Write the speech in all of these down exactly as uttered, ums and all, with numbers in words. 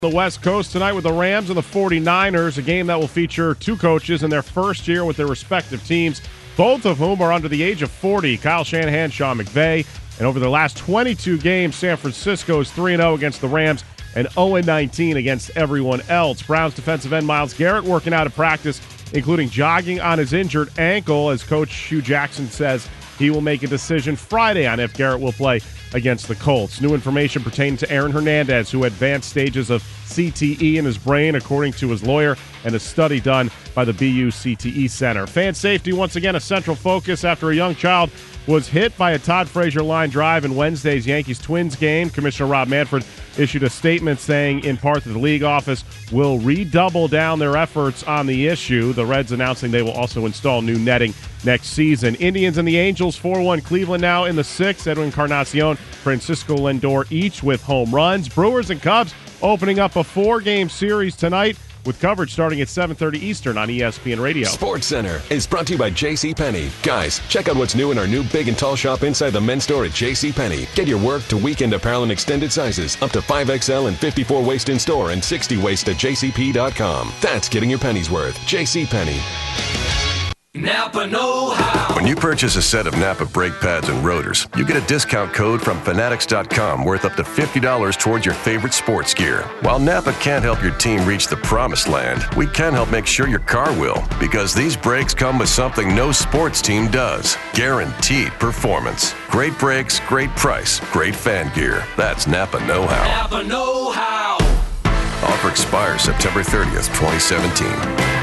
The West Coast tonight with the Rams and the forty-niners, a game that will feature two coaches in their first year with their respective teams, both of whom are under the age of forty. Kyle Shanahan, Sean McVay. And over their last twenty-two games, San Francisco is three and oh against the Rams and oh and nineteen against everyone else. Browns defensive end Myles Garrett working out of practice, including jogging on his injured ankle, as Coach Hugh Jackson says he will make a decision Friday on if Garrett will play against the Colts. New information pertaining to Aaron Hernandez, who had advanced stages of C T E in his brain, according to his lawyer, and a study done by the B U C T E Center. Fan safety, once again, a central focus after a young child was hit by a Todd Frazier line drive in Wednesday's Yankees-Twins game. Commissioner Rob Manfred issued a statement saying, in part, that the league office will redouble down their efforts on the issue. The Reds announcing they will also install new netting next season. Indians and the Angels, four one Cleveland now in the sixth. Edwin Encarnacion, Francisco Lindor each with home runs. Brewers and Cubs opening up a four-game series tonight, with coverage starting at seven thirty Eastern on E S P N Radio. Sports Center is brought to you by JCPenney. Guys, check out what's new in our new big and tall shop inside the men's store at JCPenney. Get your work to weekend apparel in extended sizes, up to five X L and fifty-four waist in store and sixty waist at J C P dot com. That's getting your pennies worth. JCPenney. Napa know-how. When you purchase a set of Napa brake pads and rotors, you get a discount code from Fanatics dot com worth up to fifty dollars towards your favorite sports gear. While Napa can't help your team reach the promised land, we can help make sure your car will, because these brakes come with something no sports team does: guaranteed performance. Great brakes, great price, great fan gear. That's Napa know-how. Napa know-how. Offer expires September thirtieth, twenty seventeen.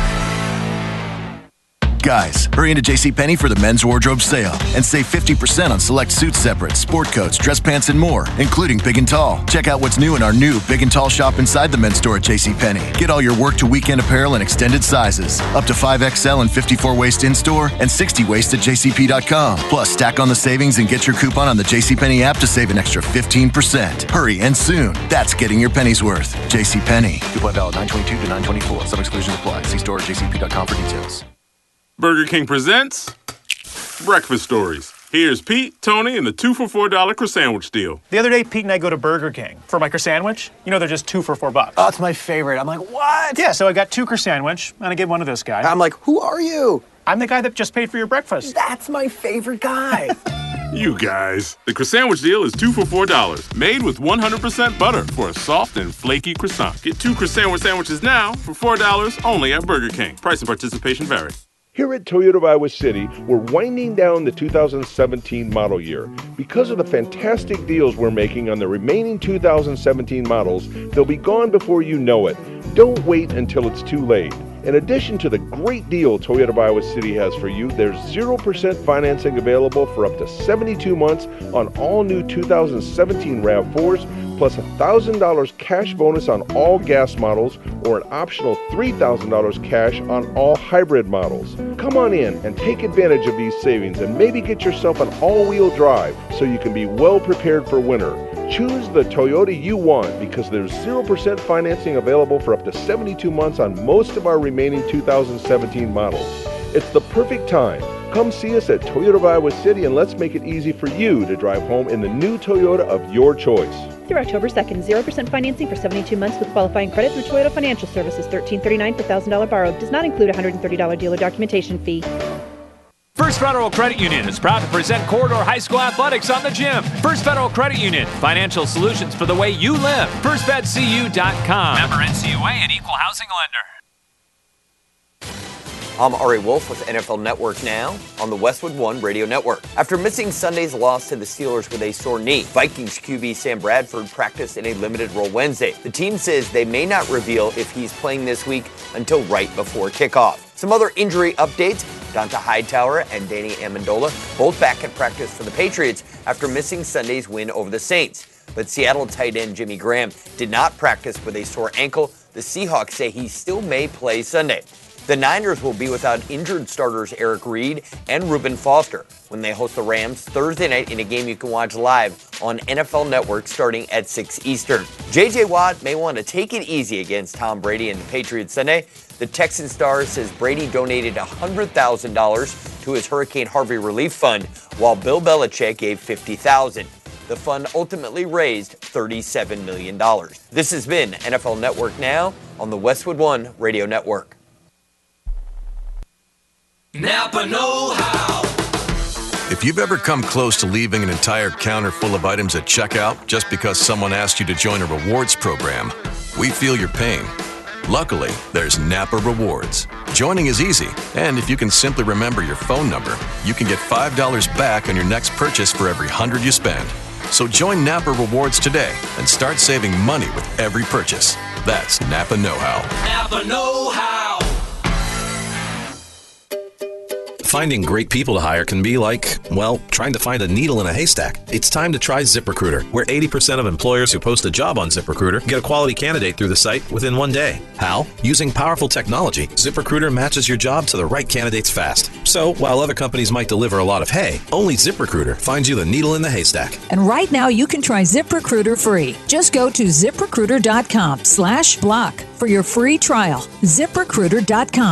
Guys, hurry into JCPenney for the men's wardrobe sale and save fifty percent on select suit separates, sport coats, dress pants, and more, including big and tall. Check out what's new in our new big and tall shop inside the men's store at JCPenney. Get all your work to weekend apparel in extended sizes, up to five X L and fifty-four waist in store and sixty waist at J C P dot com. Plus, stack on the savings and get your coupon on the JCPenney app to save an extra fifteen percent. Hurry and soon. That's getting your pennies worth. JCPenney. Coupon valid nine twenty-two to nine twenty-four. Some exclusions apply. See store at J C P dot com for details. Burger King presents Breakfast Stories. Here's Pete, Tony, and the two for four dollar croissant deal. The other day, Pete and I go to Burger King for my croissant. You know, they're just two for four bucks. Oh, it's my favorite. I'm like, what? Yeah, so I got two croissant, and I gave one to this guy. I'm like, who are you? I'm the guy that just paid for your breakfast. That's my favorite guy. You guys. The croissant deal is two for four dollars. Made with one hundred percent butter for a soft and flaky croissant. Get two croissant sandwiches now for four dollars only at Burger King. Price and participation vary. Here at Toyota of Iowa City, we're winding down the two thousand seventeen model year. Because of the fantastic deals we're making on the remaining two thousand seventeen models, they'll be gone before you know it. Don't wait until it's too late. In addition to the great deal Toyota of Iowa City has for you, there's zero percent financing available for up to seventy-two months on all new two thousand seventeen RAV fours, plus a one thousand dollars cash bonus on all gas models, or an optional three thousand dollars cash on all hybrid models. Come on in and take advantage of these savings and maybe get yourself an all-wheel drive so you can be well prepared for winter. Choose the Toyota you want because there's zero percent financing available for up to seventy-two months on most of our remaining two thousand seventeen models. It's the perfect time. Come see us at Toyota of Iowa City and let's make it easy for you to drive home in the new Toyota of your choice. Through October second, zero percent financing for seventy-two months with qualifying credit through Toyota Financial Services. thirteen thirty-nine per one thousand dollars borrowed. Does not include a one hundred thirty dollars dealer documentation fee. First Federal Credit Union is proud to present Corridor High School Athletics on the gym. First Federal Credit Union, financial solutions for the way you live. first fed c u dot com. Member N C U A and Equal Housing Lender. I'm Ari Wolf with N F L Network Now on the Westwood One Radio Network. After missing Sunday's loss to the Steelers with a sore knee, Vikings Q B Sam Bradford practiced in a limited role Wednesday. The team says they may not reveal if he's playing this week until right before kickoff. Some other injury updates: Donta Hightower and Danny Amendola both back at practice for the Patriots after missing Sunday's win over the Saints. But Seattle tight end Jimmy Graham did not practice with a sore ankle. The Seahawks say he still may play Sunday. The Niners will be without injured starters Eric Reed and Reuben Foster when they host the Rams Thursday night in a game you can watch live on N F L Network starting at six Eastern. J J. Watt may want to take it easy against Tom Brady and the Patriots Sunday. The Texan star says Brady donated one hundred thousand dollars to his Hurricane Harvey Relief Fund, while Bill Belichick gave fifty thousand dollars. The fund ultimately raised thirty-seven million dollars. This has been N F L Network Now on the Westwood One Radio Network. Napa know-how. If you've ever come close to leaving an entire counter full of items at checkout just because someone asked you to join a rewards program, we feel your pain. Luckily, there's Napa Rewards. Joining is easy, and if you can simply remember your phone number, you can get five dollars back on your next purchase for every one hundred you spend. So join Napa Rewards today and start saving money with every purchase. That's Napa Know-How. Napa know-how. Finding great people to hire can be like, well, trying to find a needle in a haystack. It's time to try ZipRecruiter, where eighty percent of employers who post a job on ZipRecruiter get a quality candidate through the site within one day. How? Using powerful technology, ZipRecruiter matches your job to the right candidates fast. So, while other companies might deliver a lot of hay, only ZipRecruiter finds you the needle in the haystack. And right now you can try ZipRecruiter free. Just go to ZipRecruiter.com slash block for your free trial. ZipRecruiter dot com.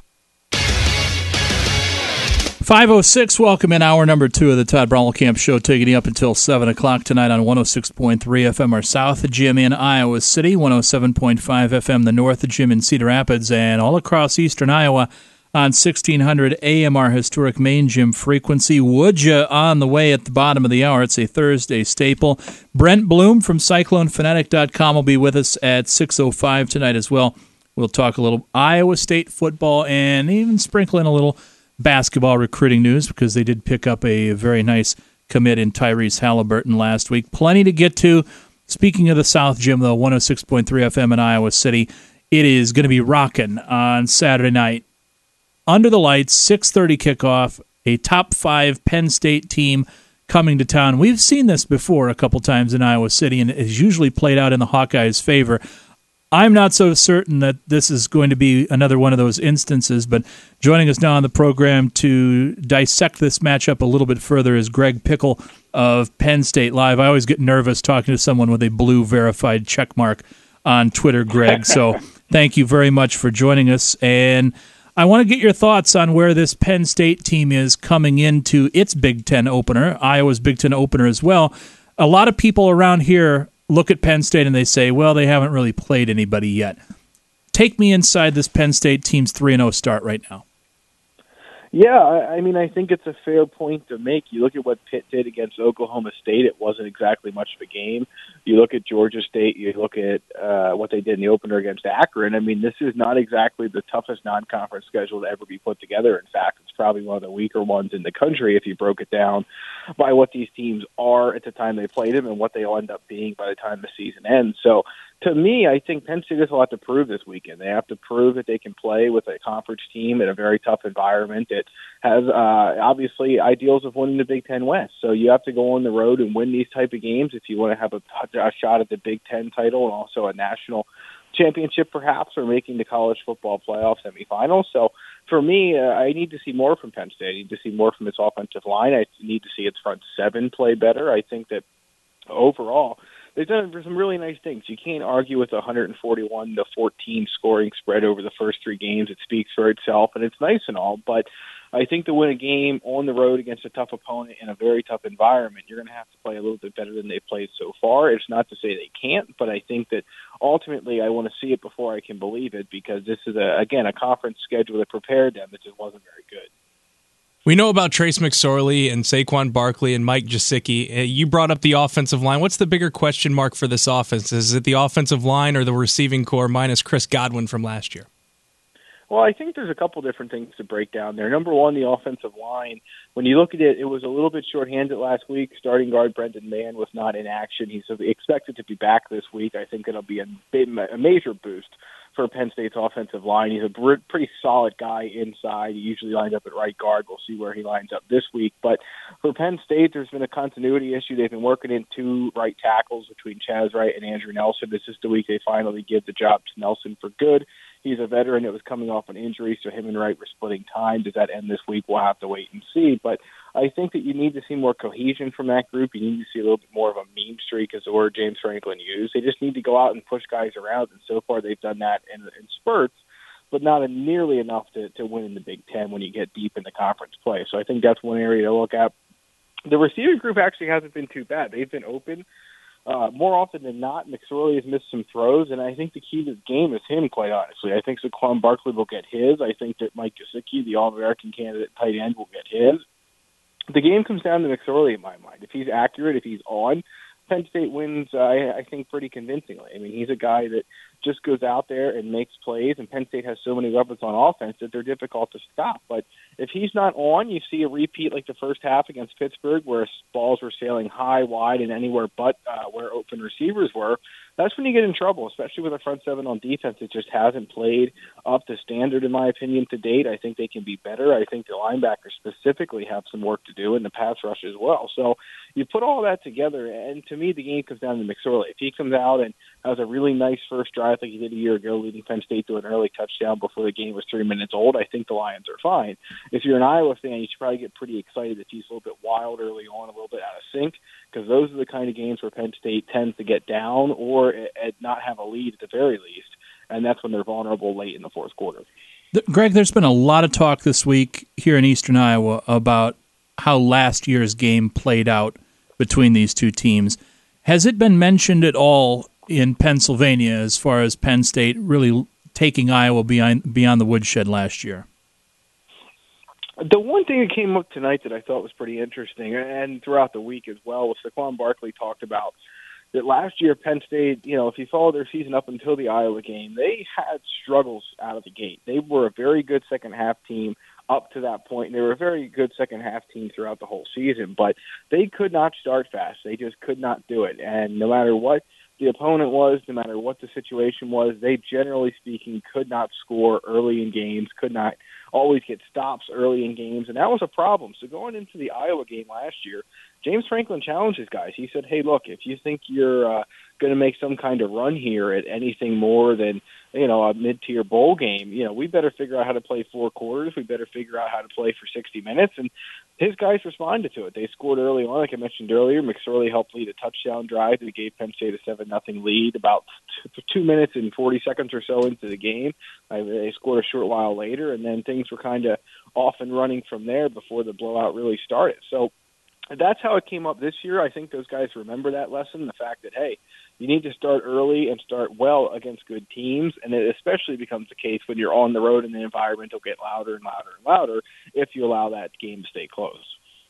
five oh six, welcome in hour number two of the Todd Brommelkamp Show, taking you up until seven o'clock tonight on one oh six point three F M, our South Gym in Iowa City, one oh seven point five F M, the North Gym in Cedar Rapids, and all across eastern Iowa on sixteen hundred A M, our historic main gym frequency. Would you on the way at the bottom of the hour? It's a Thursday staple. Brent Bloom from Cyclone Fanatic dot com will be with us at six oh five tonight as well. We'll talk a little Iowa State football and even sprinkle in a little basketball recruiting news because they did pick up a very nice commit in Tyrese Halliburton last week. Plenty to get to. Speaking of the South Gym, though, one oh six point three F M in Iowa City, it is going to be rocking on Saturday night. Under the lights, six thirty kickoff, a top five Penn State team coming to town. We've seen this before a couple times in Iowa City, and it has usually played out in the Hawkeyes' favor. I'm not so certain that this is going to be another one of those instances, but joining us now on the program to dissect this matchup a little bit further is Greg Pickle of Penn State Live. I always get nervous talking to someone with a blue verified check mark on Twitter, Greg, so thank you very much for joining us. And I want to get your thoughts on where this Penn State team is coming into its Big Ten opener, Iowa's Big Ten opener as well. A lot of people around here look at Penn State and they say, well, they haven't really played anybody yet. Take me inside this Penn State team's three and oh start right now. Yeah, I, I mean, I think it's a fair point to make. You look at what Pitt did against Oklahoma State, it wasn't exactly much of a game. You look at Georgia State, you look at uh, what they did in the opener against Akron. I mean, this is not exactly the toughest non-conference schedule to ever be put together. In fact, it's probably one of the weaker ones in the country if you broke it down by what these teams are at the time they played them and what they'll end up being by the time the season ends. So, to me, I think Penn State has a lot to prove this weekend. They have to prove that they can play with a conference team in a very tough environment that has, uh, obviously, ideals of winning the Big Ten West. So you have to go on the road and win these type of games if you want to have a, a shot at the Big Ten title and also a national championship, perhaps, or making the college football playoff semifinals. So for me, uh, I need to see more from Penn State. I need to see more from its offensive line. I need to see its front seven play better. I think that overall, they've done some really nice things. You can't argue with a one forty-one to fourteen scoring spread over the first three games. It speaks for itself, and it's nice and all. But I think to win a game on the road against a tough opponent in a very tough environment, you're going to have to play a little bit better than they've played so far. It's not to say they can't, but I think that ultimately I want to see it before I can believe it because this is, a, again, a conference schedule that prepared them that just wasn't very good. We know about Trace McSorley and Saquon Barkley and Mike Gesicki. You brought up the offensive line. What's the bigger question mark for this offense? Is it the offensive line or the receiving core minus Chris Godwin from last year? Well, I think there's a couple different things to break down there. Number one, the offensive line. When you look at it, it was a little bit shorthanded last week. Starting guard Brendan Mann was not in action. He's expected to be back this week. I think it'll be a, bit, a major boost for Penn State's offensive line. He's a pretty solid guy inside. He usually lines up at right guard. We'll see where he lines up this week. But for Penn State, there's been a continuity issue. They've been working in two right tackles between Chaz Wright and Andrew Nelson. This is the week they finally give the job to Nelson for good. He's a veteran that was coming off an injury, so him and Wright were splitting time. Does that end this week? We'll have to wait and see. But I think that you need to see more cohesion from that group. You need to see a little bit more of a meme streak, as the word James Franklin used. They just need to go out and push guys around, and so far they've done that in, in spurts, but not nearly enough to, to win in the Big Ten when you get deep in the conference play. So I think that's one area to look at. the receiving group actually hasn't been too bad. They've been open. Uh, more often than not, McSorley has missed some throws, and I think the key to the game is him, quite honestly. I think Saquon Barkley will get his. I think that Mike Gesicki, the All-American candidate tight end, will get his. The game comes down to McSorley in my mind. If he's accurate, if he's on, Penn State wins, uh, I, I think, pretty convincingly. I mean, he's a guy that just goes out there and makes plays, and Penn State has so many weapons on offense that they're difficult to stop. But if he's not on, you see a repeat like the first half against Pittsburgh where balls were sailing high, wide, and anywhere but uh, where open receivers were. That's when you get in trouble, especially with a front seven on defense that just hasn't played up to standard, in my opinion, to date. I think they can be better. I think the linebackers specifically have some work to do, and the pass rush as well. So you put all that together, and to me, the game comes down to McSorley. If he comes out and has a really nice first drive like he did a year ago, leading Penn State to an early touchdown before the game was three minutes old, I think the Lions are fine. If you're an Iowa fan, you should probably get pretty excited if he's a little bit wild early on, a little bit out of sync, because those are the kind of games where Penn State tends to get down or at not have a lead at the very least, and that's when they're vulnerable late in the fourth quarter. Greg, there's been a lot of talk this week here in Eastern Iowa about how last year's game played out between these two teams. Has it been mentioned at all in Pennsylvania as far as Penn State really taking Iowa beyond, beyond the woodshed last year? The one thing that came up tonight that I thought was pretty interesting, and throughout the week as well, was Saquon Barkley talked about that last year Penn State, you know, if you follow their season up until the Iowa game, they had struggles out of the gate. They were a very good second-half team up to that point, and they were a very good second-half team throughout the whole season, but they could not start fast. They just could not do it, and no matter what the opponent was, no matter what the situation was, they, generally speaking, could not score early in games, could not always get stops early in games, and that was a problem. So going into the Iowa game last year, James Franklin challenged his guys. He said, hey, look, if you think you're uh, going to make some kind of run here at anything more than, you know, a mid-tier bowl game, you know, we better figure out how to play four quarters. We better figure out how to play for sixty minutes. And his guys responded to it. They scored early on, like I mentioned earlier. McSorley helped lead a touchdown drive that gave Penn State a seven nothing lead about t- two minutes and forty seconds or so into the game. Uh, they scored a short while later, and then things were kind of off and running from there before the blowout really started. So that's how it came up this year. I think those guys remember that lesson, the fact that, hey, you need to start early and start well against good teams, and it especially becomes the case when you're on the road and the environment will get louder and louder and louder if you allow that game to stay close.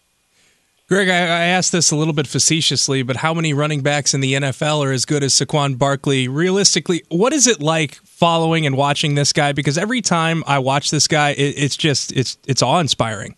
Greg, I, I asked this a little bit facetiously, but how many running backs in the N F L are as good as Saquon Barkley? Realistically, what is it like following and watching this guy? Because every time I watch this guy, it, it's just it's it's awe-inspiring.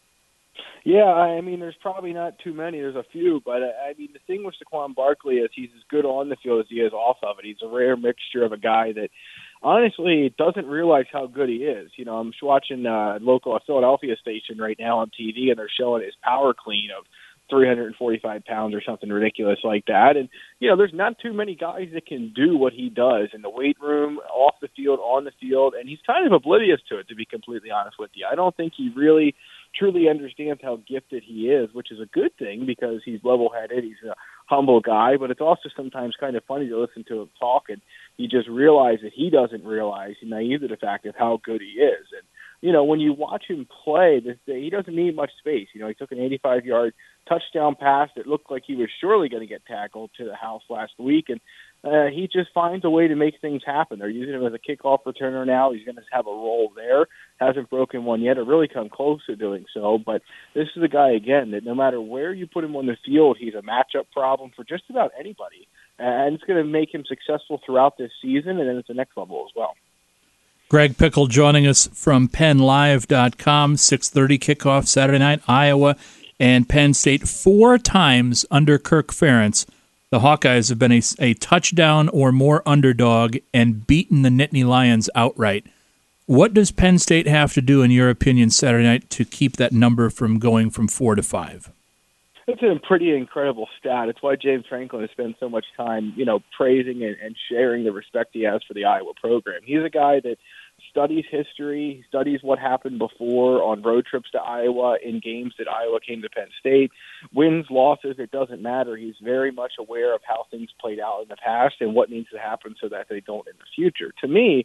Yeah, I mean, there's probably not too many. There's a few, but I mean, the thing with Saquon Barkley is he's as good on the field as he is off of it. He's a rare mixture of a guy that honestly doesn't realize how good he is. You know, I'm watching a local a Philadelphia station right now on T V, and they're showing his power clean of three hundred forty-five pounds or something ridiculous like that. And, you know, there's not too many guys that can do what he does in the weight room, off the field, on the field, and he's kind of oblivious to it, to be completely honest with you. I don't think he really truly understands how gifted he is, which is a good thing because he's level-headed, he's a humble guy, but it's also sometimes kind of funny to listen to him talk, and you just realize that he doesn't realize, he's naive to the fact of how good he is. And, you know, when you watch him play, this, he doesn't need much space. You know, he took an eighty-five-yard touchdown pass that looked like he was surely going to get tackled to the house last week, and uh, he just finds a way to make things happen. They're using him as a kickoff returner now. He's going to have a role there. Hasn't broken one yet or really come close to doing so, but this is a guy, again, that no matter where you put him on the field, he's a matchup problem for just about anybody, and it's going to make him successful throughout this season and then at the next level as well. Greg Pickle joining us from Penn Live dot com, six thirty kickoff Saturday night, Iowa and Penn State. Four times under Kirk Ferentz, the Hawkeyes have been a, a touchdown or more underdog and beaten the Nittany Lions outright. What does Penn State have to do, in your opinion, Saturday night to keep that number from going from four to five? It's a pretty incredible stat. It's why James Franklin has spent so much time, you know, praising and, and sharing the respect he has for the Iowa program. He's a guy that studies history, studies what happened before on road trips to Iowa, in games that Iowa came to Penn State. Wins, losses, it doesn't matter. He's very much aware of how things played out in the past and what needs to happen so that they don't in the future. To me,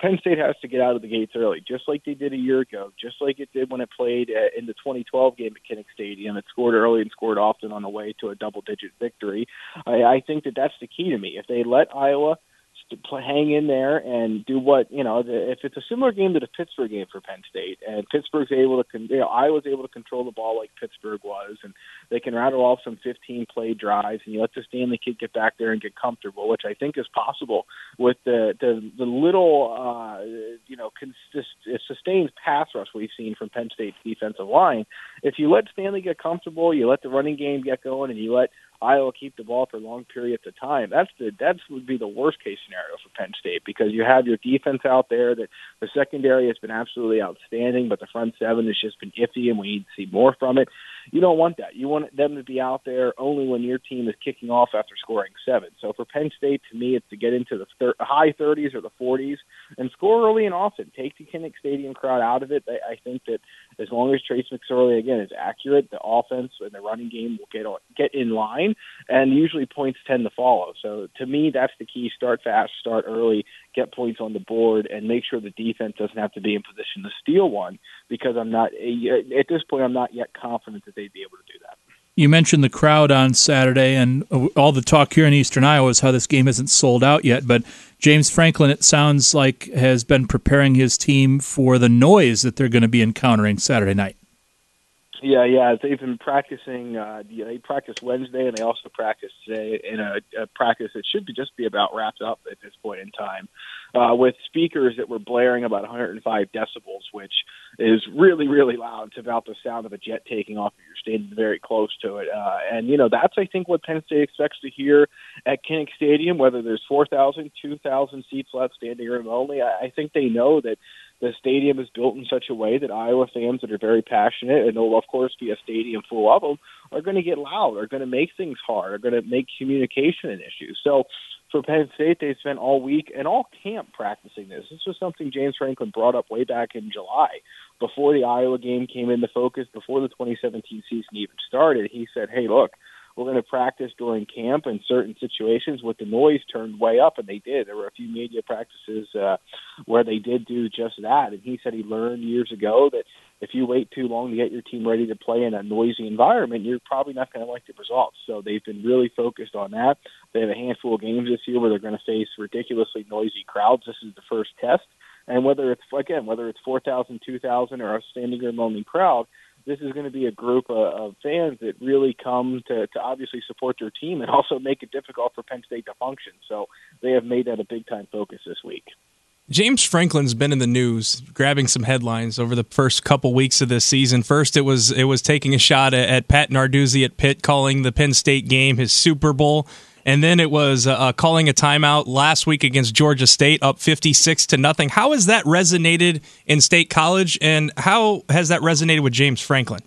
Penn State has to get out of the gates early, just like they did a year ago, just like it did when it played uh, in the twenty twelve game at Kinnick Stadium. It scored early and scored often on the way to a double-digit victory. I, I think that that's the key to me. If they let Iowa to play, hang in there and do what, you know, the, if it's a similar game to the Pittsburgh game for Penn State, and Pittsburgh's able to, you know, Iowa's able to control the ball like Pittsburgh was, and they can rattle off some fifteen-play drives, and you let the Stanley kid get back there and get comfortable, which I think is possible with the the, the little, uh, you know, consist, sustained pass rush we've seen from Penn State's defensive line. If you let Stanley get comfortable, you let the running game get going, and you let Iowa keep the ball for long periods of time, that's the that's would be the worst case scenario for Penn State, because you have your defense out there that the secondary has been absolutely outstanding, but the front seven has just been iffy, and we need to see more from it. You don't want that. You want them to be out there only when your team is kicking off after scoring seven. So for Penn State, to me, it's to get into the thir- high thirties or the forties and score early and often. Take the Kinnick Stadium crowd out of it. I, I think that as long as Trace McSorley, again, is accurate, the offense and the running game will get get in line, and usually points tend to follow. So to me, that's the key. Start fast, start early, get points on the board, and make sure the defense doesn't have to be in position to steal one, because I'm not, at this point, I'm not yet confident that they'd be able to do that. You mentioned the crowd on Saturday, and all the talk here in Eastern Iowa is how this game isn't sold out yet, but James Franklin, it sounds like, has been preparing his team for the noise that they're going to be encountering Saturday night. Yeah, yeah, they've been practicing. Uh, they practiced Wednesday, and they also practiced today in a, a practice that should be just be about wrapped up at this point in time, uh, with speakers that were blaring about one hundred five decibels, which is really, really loud. It's about the sound of a jet taking off if you're standing very close to it. Uh, and, you know, that's, I think, what Penn State expects to hear at Kinnick Stadium, whether there's four thousand, two thousand seats left, standing room only. I, I think they know that the stadium is built in such a way that Iowa fans that are very passionate, and there will, of course, be a stadium full of them, are going to get loud, are going to make things hard, are going to make communication an issue. So for Penn State, they spent all week and all camp practicing this. This was something James Franklin brought up way back in July, before the Iowa game came into focus, before the twenty seventeen season even started. He said, hey, look, we're going to practice during camp in certain situations with the noise turned way up, and they did. There were a few media practices uh, where they did do just that, and he said he learned years ago that if you wait too long to get your team ready to play in a noisy environment, you're probably not going to like the results. So they've been really focused on that. They have a handful of games this year where they're going to face ridiculously noisy crowds. This is the first test, and whether it's, again, whether it's four thousand, two thousand, or a standing room only crowd, this is going to be a group of, of fans that really come to, to obviously support their team and also make it difficult for Penn State to function. So they have made that a big-time focus this week. James Franklin's been in the news, grabbing some headlines over the first couple weeks of this season. First, it was it was taking a shot at, at Pat Narduzzi at Pitt, calling the Penn State game his Super Bowl. And then it was uh, calling a timeout last week against Georgia State, up fifty-six to nothing. How has that resonated in State College, and how has that resonated with James Franklin?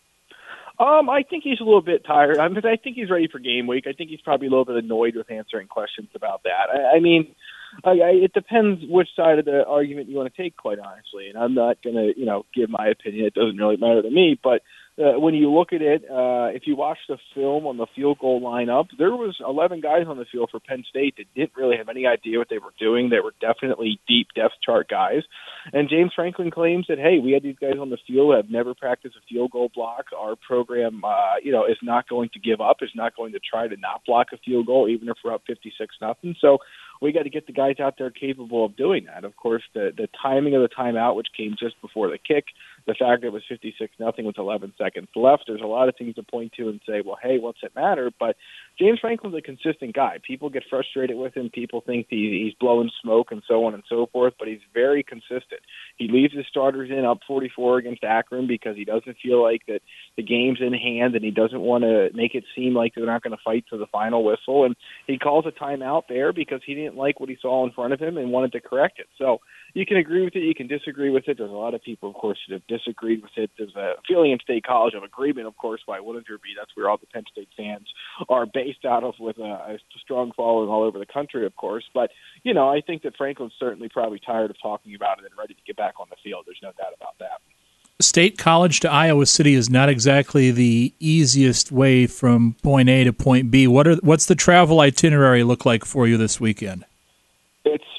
Um, I think he's a little bit tired. I mean, I think he's ready for game week. I think he's probably a little bit annoyed with answering questions about that. I, I mean, I, I, it depends which side of the argument you want to take, quite honestly. And I'm not going to, you know, give my opinion. It doesn't really matter to me, but Uh, when you look at it, uh, if you watch the film on the field goal lineup, there was eleven guys on the field for Penn State that didn't really have any idea what they were doing. They were definitely deep depth chart guys. And James Franklin claims that, hey, we had these guys on the field who have never practiced a field goal block. Our program, uh, you know, is not going to give up, is not going to try to not block a field goal, even if we're up fifty-six nothing. So we got to get the guys out there capable of doing that. Of course, the, the timing of the timeout, which came just before the kick, the fact that it was fifty-six nothing with eleven seconds left, there's a lot of things to point to and say, well, hey, what's it matter? But James Franklin's a consistent guy. People get frustrated with him. People think he, he's blowing smoke and so on and so forth, but he's very consistent. He leaves his starters in up forty-four against Akron because he doesn't feel like that the game's in hand, and he doesn't want to make it seem like they're not going to fight to the final whistle. And he calls a timeout there because he didn't like what he saw in front of him and wanted to correct it. So you can agree with it, you can disagree with it. There's a lot of people, of course, that have disagreed with it. There's a feeling in State College of agreement, of course. Why wouldn't there be? That's where all the Penn State fans are based out of, with a, a strong following all over the country, of course. But, you know, I think that Franklin's certainly probably tired of talking about it and ready to get back on the field. There's no doubt about that. State College to Iowa City is not exactly the easiest way from point A to point B. What are what's the travel itinerary look like for you this weekend? It's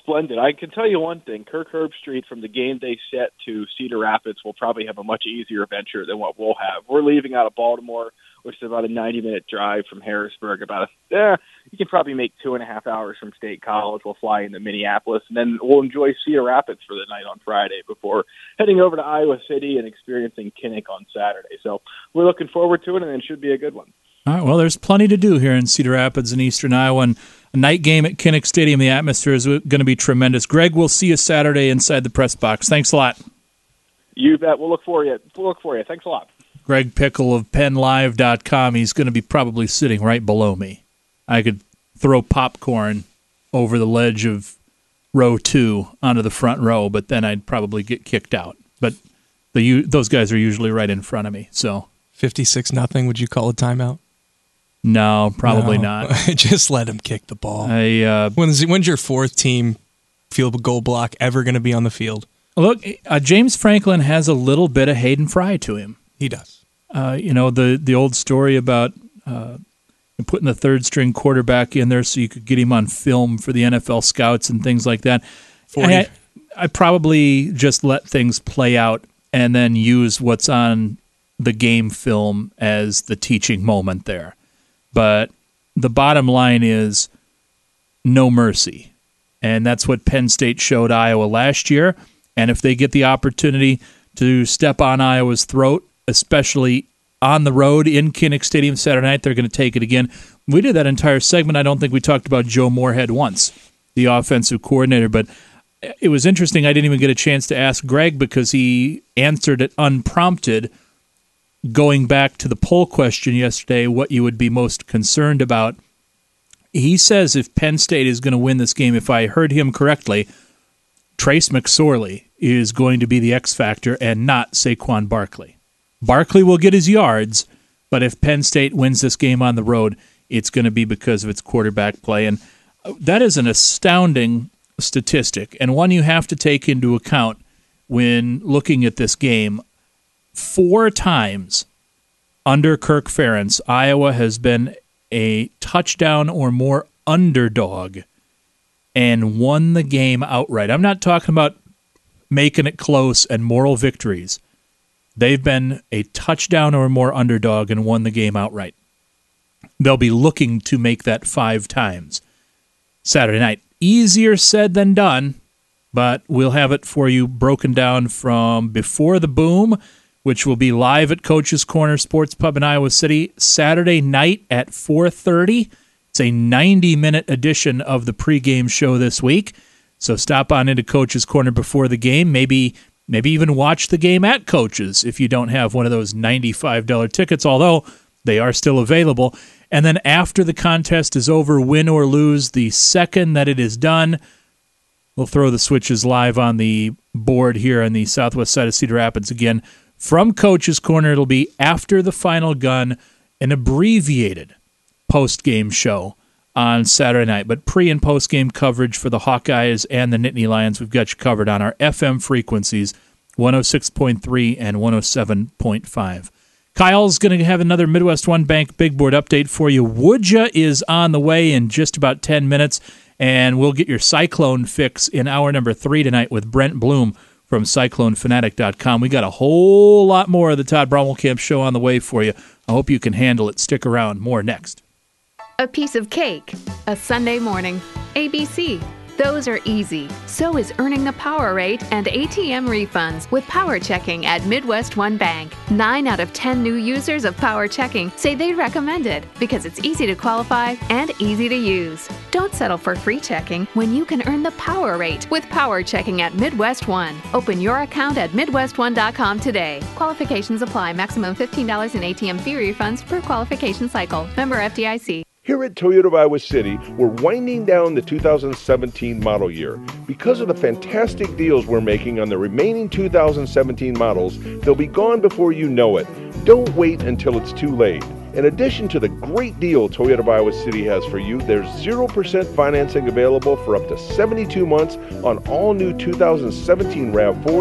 splendid. I can tell you one thing. Kirk Herbstreit from the game day set to Cedar Rapids will probably have a much easier venture than what we'll have. We're leaving out of Baltimore, which is about a ninety-minute drive from Harrisburg. About a, eh, you can probably make two and a half hours from State College. We'll fly into Minneapolis, and then we'll enjoy Cedar Rapids for the night on Friday before heading over to Iowa City and experiencing Kinnick on Saturday. So we're looking forward to it, and it should be a good one. All right, well, there's plenty to do here in Cedar Rapids and Eastern Iowa, and a night game at Kinnick Stadium. The atmosphere is going to be tremendous. Greg, we'll see you Saturday inside the press box. Thanks a lot. You bet. We'll look for you. We'll look for you. Thanks a lot. Greg Pickle of Penn Live dot com. He's going to be probably sitting right below me. I could throw popcorn over the ledge of row two onto the front row, but then I'd probably get kicked out. But the those guys are usually right in front of me. So fifty-six nothing. Would you call a timeout? No, probably no. not. Just let him kick the ball. I, uh, when's, when's your fourth team field goal block ever going to be on the field? Look, uh, James Franklin has a little bit of Hayden Fry to him. He does. Uh, you know, the, the old story about uh, putting the third-string quarterback in there so you could get him on film for the N F L scouts and things like that. I, I probably just let things play out and then use what's on the game film as the teaching moment there. But the bottom line is no mercy. And that's what Penn State showed Iowa last year. And if they get the opportunity to step on Iowa's throat, especially on the road in Kinnick Stadium Saturday night, they're going to take it again. We did that entire segment. I don't think we talked about Joe Moorhead once, the offensive coordinator. But it was interesting. I didn't even get a chance to ask Greg because he answered it unprompted. Going back to the poll question yesterday, what you would be most concerned about, he says if Penn State is going to win this game, if I heard him correctly, Trace McSorley is going to be the X factor and not Saquon Barkley. Barkley will get his yards, but if Penn State wins this game on the road, it's going to be because of its quarterback play. And that is an astounding statistic, and one you have to take into account when looking at this game. Four times under Kirk Ferentz, Iowa has been a touchdown or more underdog and won the game outright. I'm not talking about making it close and moral victories. They've been a touchdown or more underdog and won the game outright. They'll be looking to make that five times Saturday night. Easier said than done, but we'll have it for you broken down from before the boom, which will be live at Coach's Corner Sports Pub in Iowa City Saturday night at four thirty. It's a ninety-minute edition of the pregame show this week. So stop on into Coach's Corner before the game. Maybe maybe even watch the game at Coach's if you don't have one of those ninety-five dollars tickets, although they are still available. And then after the contest is over, win or lose, the second that it is done, we'll throw the switches live on the board here on the southwest side of Cedar Rapids again. From Coach's Corner, it'll be after the final gun, an abbreviated post-game show on Saturday night. But pre- and post-game coverage for the Hawkeyes and the Nittany Lions, we've got you covered on our F M frequencies, one oh six point three and one oh seven point five. Kyle's going to have another Midwest One Bank Big Board update for you. Woodja is on the way in just about ten minutes, and we'll get your Cyclone fix in hour number three tonight with Brent Bloom from Cyclone Fanatic dot com. We got a whole lot more of the Todd Brommelkamp Show on the way for you. I hope you can handle it. Stick around. More next. A piece of cake, a Sunday morning, A B C. Those are easy. So is earning the power rate and A T M refunds with Power Checking at Midwest One Bank. Nine out of ten new users of Power Checking say they recommend it because it's easy to qualify and easy to use. Don't settle for free checking when you can earn the power rate with Power Checking at Midwest One. Open your account at midwest one dot com today. Qualifications apply. Maximum fifteen dollars in A T M fee refunds per qualification cycle. Member F D I C. Here at Toyota of Iowa City, we're winding down the two thousand seventeen model year. Because of the fantastic deals we're making on the remaining two thousand seventeen models, they'll be gone before you know it. Don't wait until it's too late. In addition to the great deal Toyota of Iowa City has for you, there's zero percent financing available for up to seventy-two months on all new two thousand seventeen RAV fours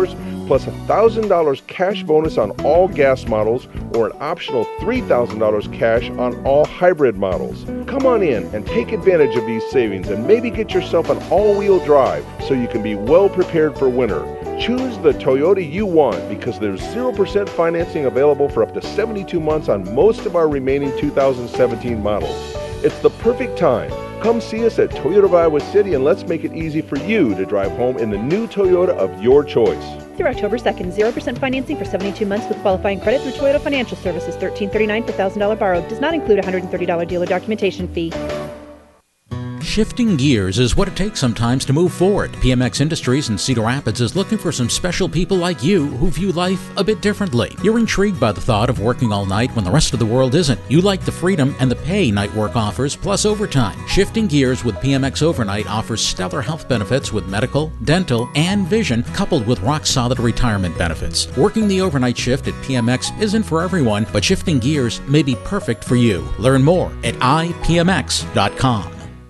plus a one thousand dollars cash bonus on all gas models or an optional three thousand dollars cash on all hybrid models. Come on in and take advantage of these savings and maybe get yourself an all-wheel drive so you can be well prepared for winter. Choose the Toyota you want because there's zero percent financing available for up to seventy-two months on most of our remaining two thousand seventeen models. It's the perfect time. Come see us at Toyota of Iowa City and let's make it easy for you to drive home in the new Toyota of your choice. Through October second, zero percent financing for seventy-two months with qualifying credit through Toyota Financial Services, thirteen thirty-nine per one thousand dollars borrowed. Does not include a one hundred thirty dollars dealer documentation fee. Shifting gears is what it takes sometimes to move forward. P M X Industries in Cedar Rapids is looking for some special people like you who view life a bit differently. You're intrigued by the thought of working all night when the rest of the world isn't. You like the freedom and the pay night work offers, plus overtime. Shifting Gears with P M X Overnight offers stellar health benefits with medical, dental, and vision, coupled with rock-solid retirement benefits. Working the overnight shift at P M X isn't for everyone, but Shifting Gears may be perfect for you. Learn more at I P M X dot com.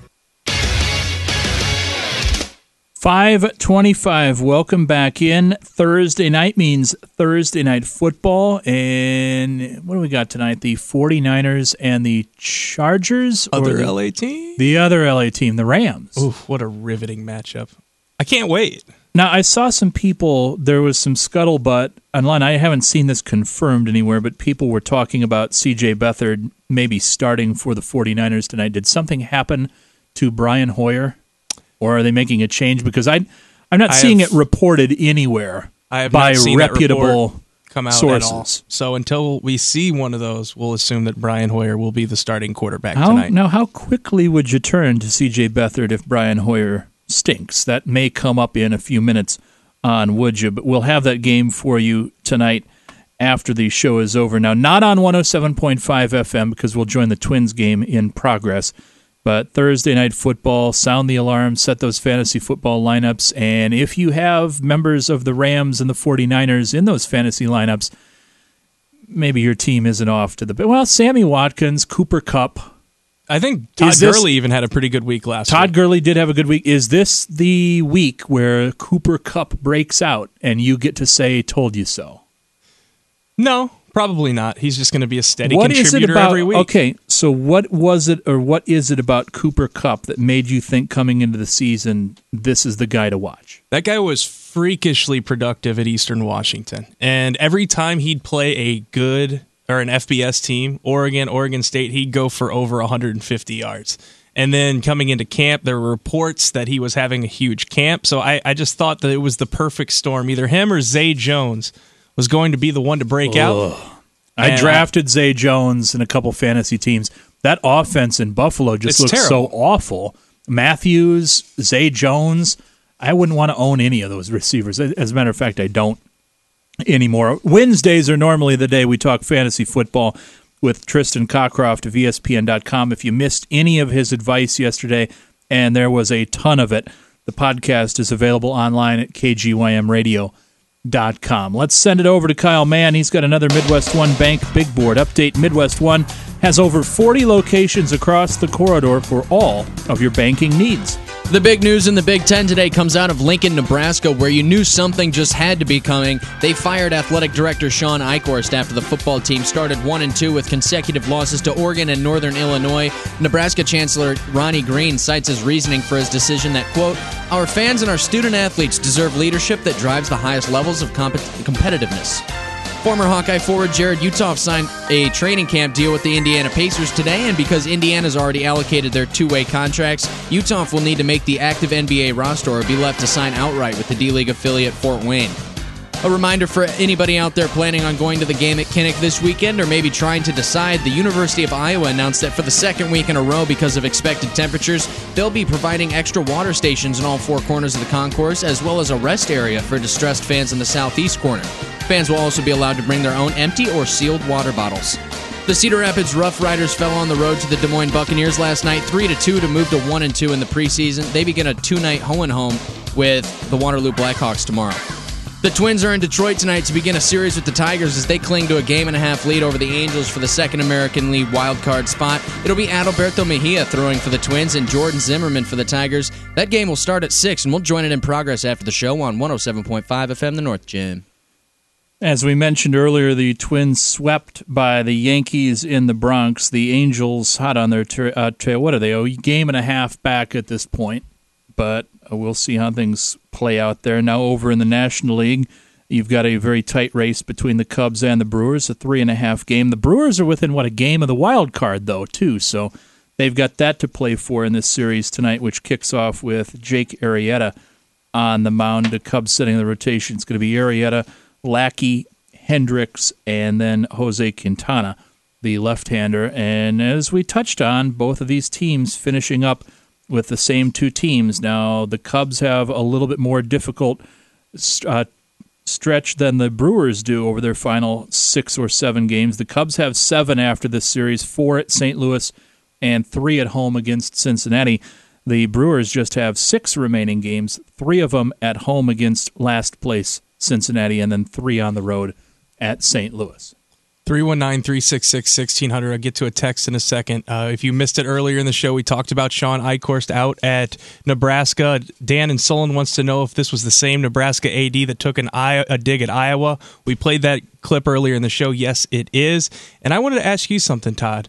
five twenty-five, welcome back in. Thursday night means Thursday night football. And what do we got tonight? The 49ers and the Chargers? Other the, L A team? The other L A team, the Rams. Oof, what a riveting matchup. I can't wait. Now, I saw some people, there was some scuttlebutt online. I haven't seen this confirmed anywhere, but people were talking about C J Beathard maybe starting for the 49ers tonight. Did something happen to Brian Hoyer? Or are they making a change? Because I, I'm not I seeing have, it reported anywhere I have by not seen reputable come out sources. At all. So until we see one of those, we'll assume that Brian Hoyer will be the starting quarterback How, tonight. now, how quickly would you turn to C J Beathard if Brian Hoyer stinks? That may come up in a few minutes on Would You, but we'll have that game for you tonight after the show is over. Now, not on one oh seven point five F M because we'll join the Twins game in progress. But Thursday night football, sound the alarm, set those fantasy football lineups, and if you have members of the Rams and the 49ers in those fantasy lineups, maybe your team isn't off to the... Well, Sammy Watkins, Cooper Kupp. I think Todd this, Gurley even had a pretty good week last Todd week. Todd Gurley did have a good week. Is this the week where Cooper Kupp breaks out and you get to say, told you so? No. Probably not. He's just going to be a steady what contributor is it about, every week. Okay, so what was it, or what is it about Cooper Kupp that made you think coming into the season, this is the guy to watch? That guy was freakishly productive at Eastern Washington. And every time he'd play a good, or an F B S team, Oregon, Oregon State, he'd go for over one hundred fifty yards. And then coming into camp, there were reports that he was having a huge camp. So I, I just thought that it was the perfect storm. Either him or Zay Jones was going to be the one to break Ugh. out. I and drafted Zay Jones in a couple fantasy teams. That offense in Buffalo just looks terrible. so awful. Matthews, Zay Jones, I wouldn't want to own any of those receivers. As a matter of fact, I don't anymore. Wednesdays are normally the day we talk fantasy football with Tristan Cockcroft of E S P N dot com. If you missed any of his advice yesterday, and there was a ton of it, the podcast is available online at K G Y M radio dot com. Let's send it over to Kyle Mann. He's got another Midwest One Bank Big Board update. Midwest One has over forty locations across the corridor for all of your banking needs. The big news in the Big Ten today comes out of Lincoln, Nebraska, where you knew something just had to be coming. They fired athletic director Sean Eichhorst after the football team started one and two with consecutive losses to Oregon and Northern Illinois. Nebraska Chancellor Ronnie Green cites his reasoning for his decision that, quote, "Our fans and our student athletes deserve leadership that drives the highest levels of comp- competitiveness." Former Hawkeye forward Jared Uthoff signed a training camp deal with the Indiana Pacers today, and because Indiana's already allocated their two-way contracts, Uthoff will need to make the active N B A roster or be left to sign outright with the D-League affiliate Fort Wayne. A reminder for anybody out there planning on going to the game at Kinnick this weekend or maybe trying to decide, the University of Iowa announced that for the second week in a row because of expected temperatures, they'll be providing extra water stations in all four corners of the concourse as well as a rest area for distressed fans in the southeast corner. Fans will also be allowed to bring their own empty or sealed water bottles. The Cedar Rapids Rough Riders fell on the road to the Des Moines Buccaneers last night, three to two to move to one and two in the preseason. They begin a two-night home and home with the Waterloo Blackhawks tomorrow. The Twins are in Detroit tonight to begin a series with the Tigers as they cling to a game and a half lead over the Angels for the second American League wildcard spot. It'll be Adalberto Mejia throwing for the Twins and Jordan Zimmerman for the Tigers. That game will start at six, and we'll join it in progress after the show on one oh seven point five F M, The North Gym. As we mentioned earlier, the Twins swept by the Yankees in the Bronx. The Angels, hot on their tra- uh, trail. What are they? A game and a half back at this point, but we'll see how things play out there. Now over in the National League, you've got a very tight race between the Cubs and the Brewers, a three and a half game. The Brewers are within, what, a game of the wild card, though, too, so they've got that to play for in this series tonight, which kicks off with Jake Arrieta on the mound. The Cubs setting the rotation. It's going to be Arrieta, Lackey, Hendricks, and then Jose Quintana, the left-hander. And as we touched on, both of these teams finishing up with the same two teams. Now, the Cubs have a little bit more difficult uh, stretch than the Brewers do over their final six or seven games. The Cubs have seven after this series, four at Saint Louis and three at home against Cincinnati. The Brewers just have six remaining games, three of them at home against last place Cincinnati, and then three on the road at Saint Louis. three one nine, three six six, one six zero zero. I'll get to a text in a second. Uh, if you missed it earlier in the show, we talked about Sean Eichhorst out at Nebraska. Dan and Solon wants to know if this was the same Nebraska A D that took an I- a dig at Iowa. We played that clip earlier in the show. Yes, it is. And I wanted to ask you something, Todd.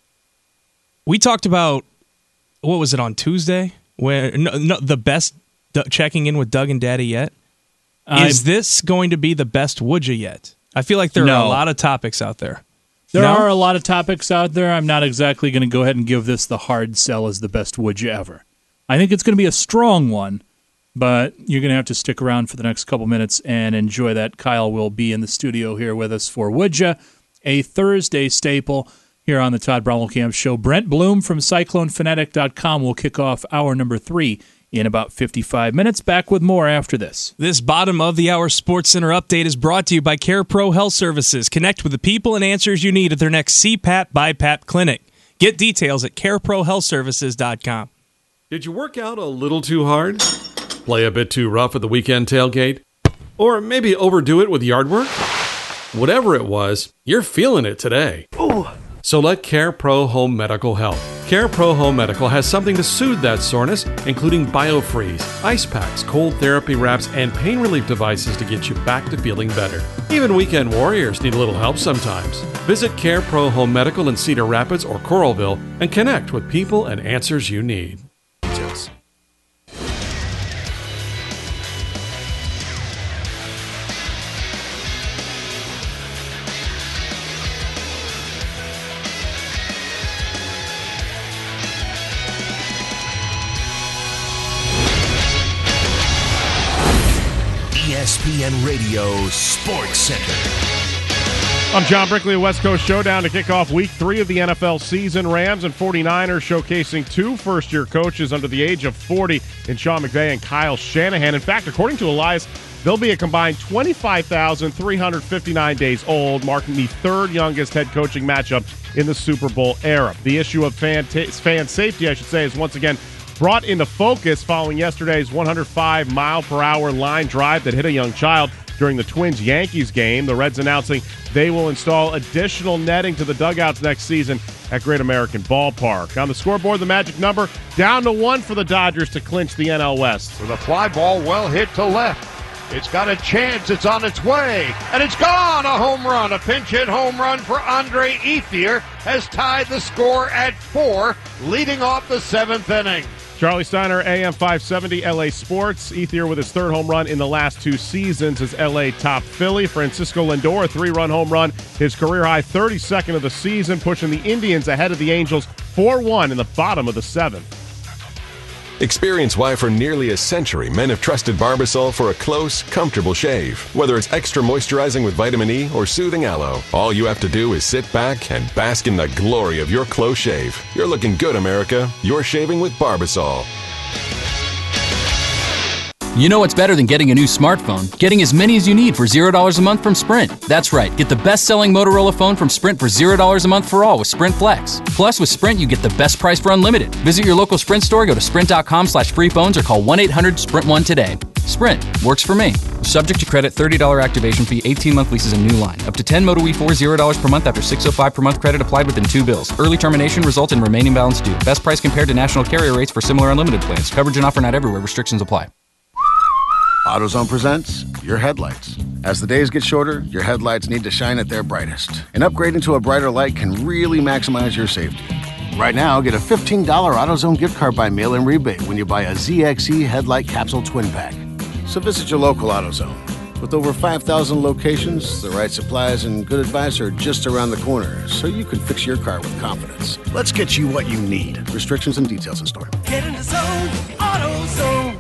We talked about, what was it, on Tuesday? Where no, no, the best d- checking in with Doug and Daddy yet? Is I'm, this going to be the best would you yet? I feel like there no. are a lot of topics out there. There no? are a lot of topics out there. I'm not exactly going to go ahead and give this the hard sell as the best would you ever. I think it's going to be a strong one, but you're going to have to stick around for the next couple minutes and enjoy that. Kyle will be in the studio here with us for Would Ya, a Thursday staple here on the Todd Brommelkamp Show. Brent Bloom from Cyclone Fanatic dot com will kick off hour number three in about fifty-five minutes. Back with more after this. This bottom of the hour Sports Center update is brought to you by CarePro Health Services. Connect with the people and answers you need at their next C PAP B I PAP clinic. Get details at care pro health services dot com. Did you work out a little too hard? Play a bit too rough at the weekend tailgate? Or maybe overdo it with yard work? Whatever it was, you're feeling it today. Ooh. So let CarePro Home Medical help. CarePro Home Medical has something to soothe that soreness, including BioFreeze, ice packs, cold therapy wraps, and pain relief devices to get you back to feeling better. Even weekend warriors need a little help sometimes. Visit CarePro Home Medical in Cedar Rapids or Coralville and connect with people and answers you need. Details. E S P N Radio Sports Center. I'm John Brickley of West Coast Showdown to kick off week three of the N F L season. Rams and forty-niners showcasing two first-year coaches under the age of forty in Sean McVay and Kyle Shanahan. In fact, according to Elias, they'll be a combined twenty-five thousand three hundred fifty-nine days old, marking the third youngest head coaching matchup in the Super Bowl era. The issue of fan, t- fan safety, I should say, is once again brought into focus following yesterday's one hundred five mile per hour line drive that hit a young child during the Twins-Yankees game. The Reds announcing they will install additional netting to the dugouts next season at Great American Ballpark. On the scoreboard, the magic number down to one for the Dodgers to clinch the N L West. With a fly ball well hit to left. It's got a chance. It's on its way. And it's gone. A home run. A pinch hit home run for Andre Ethier has tied the score at four, leading off the seventh inning. Charlie Steiner, A M five seventy, L A Sports. Ethier with his third home run in the last two seasons as L A top Philly. Francisco Lindor, a three-run home run, his career-high thirty-second of the season, pushing the Indians ahead of the Angels four one in the bottom of the seventh. Experience why for nearly a century men have trusted Barbasol for a close, comfortable shave. Whether it's extra moisturizing with vitamin E or soothing aloe, all you have to do is sit back and bask in the glory of your close shave. You're looking good, America. You're shaving with Barbasol. You know what's better than getting a new smartphone? Getting as many as you need for zero dollars a month from Sprint. That's right. Get the best-selling Motorola phone from Sprint for zero dollars a month for all with Sprint Flex. Plus, with Sprint, you get the best price for unlimited. Visit your local Sprint store, go to sprint.com slash free phones, or call one eight hundred sprint one today. Sprint. Works for me. Subject to credit, thirty dollars activation fee, eighteen-month leases and new line. Up to ten Moto E four, zero dollars per month after six oh five per month credit applied within two bills. Early termination results in remaining balance due. Best price compared to national carrier rates for similar unlimited plans. Coverage and offer not everywhere. Restrictions apply. AutoZone presents your headlights. As the days get shorter, your headlights need to shine at their brightest. And upgrading to a brighter light can really maximize your safety. Right now, get a fifteen dollars AutoZone gift card by mail and rebate when you buy a Z X E Headlight Capsule Twin Pack. So visit your local AutoZone. With over five thousand locations, the right supplies and good advice are just around the corner, so you can fix your car with confidence. Let's get you what you need. Restrictions and details in store. Get in the zone, AutoZone.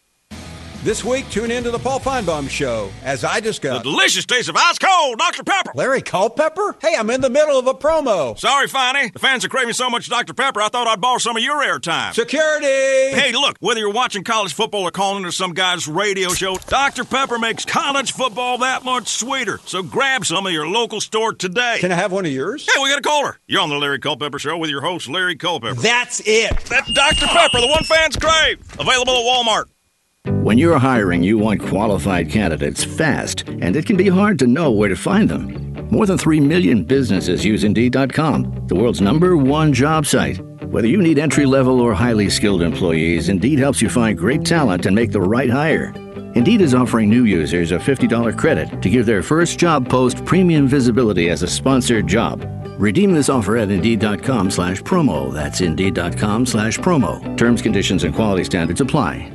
This week, tune in to the Paul Feinbaum Show as I discuss the delicious taste of ice cold Doctor Pepper. Larry Culpepper? Hey, I'm in the middle of a promo. Sorry, Finey. The fans are craving so much Doctor Pepper, I thought I'd borrow some of your airtime. Security! Hey, look, whether you're watching college football or calling into some guy's radio show, Doctor Pepper makes college football that much sweeter. So grab some at your local store today. Can I have one of yours? Hey, we got a caller. You're on the Larry Culpepper Show with your host, Larry Culpepper. That's it. That's Doctor Pepper, the one fans crave. Available at Walmart. When you're hiring, you want qualified candidates fast, and it can be hard to know where to find them. More than three million businesses use Indeed dot com, the world's number one job site. Whether you need entry-level or highly skilled employees, Indeed helps you find great talent and make the right hire. Indeed is offering new users a fifty dollars credit to give their first job post premium visibility as a sponsored job. Redeem this offer at Indeed.com slash promo. That's Indeed.com slash promo. Terms, conditions, and quality standards apply.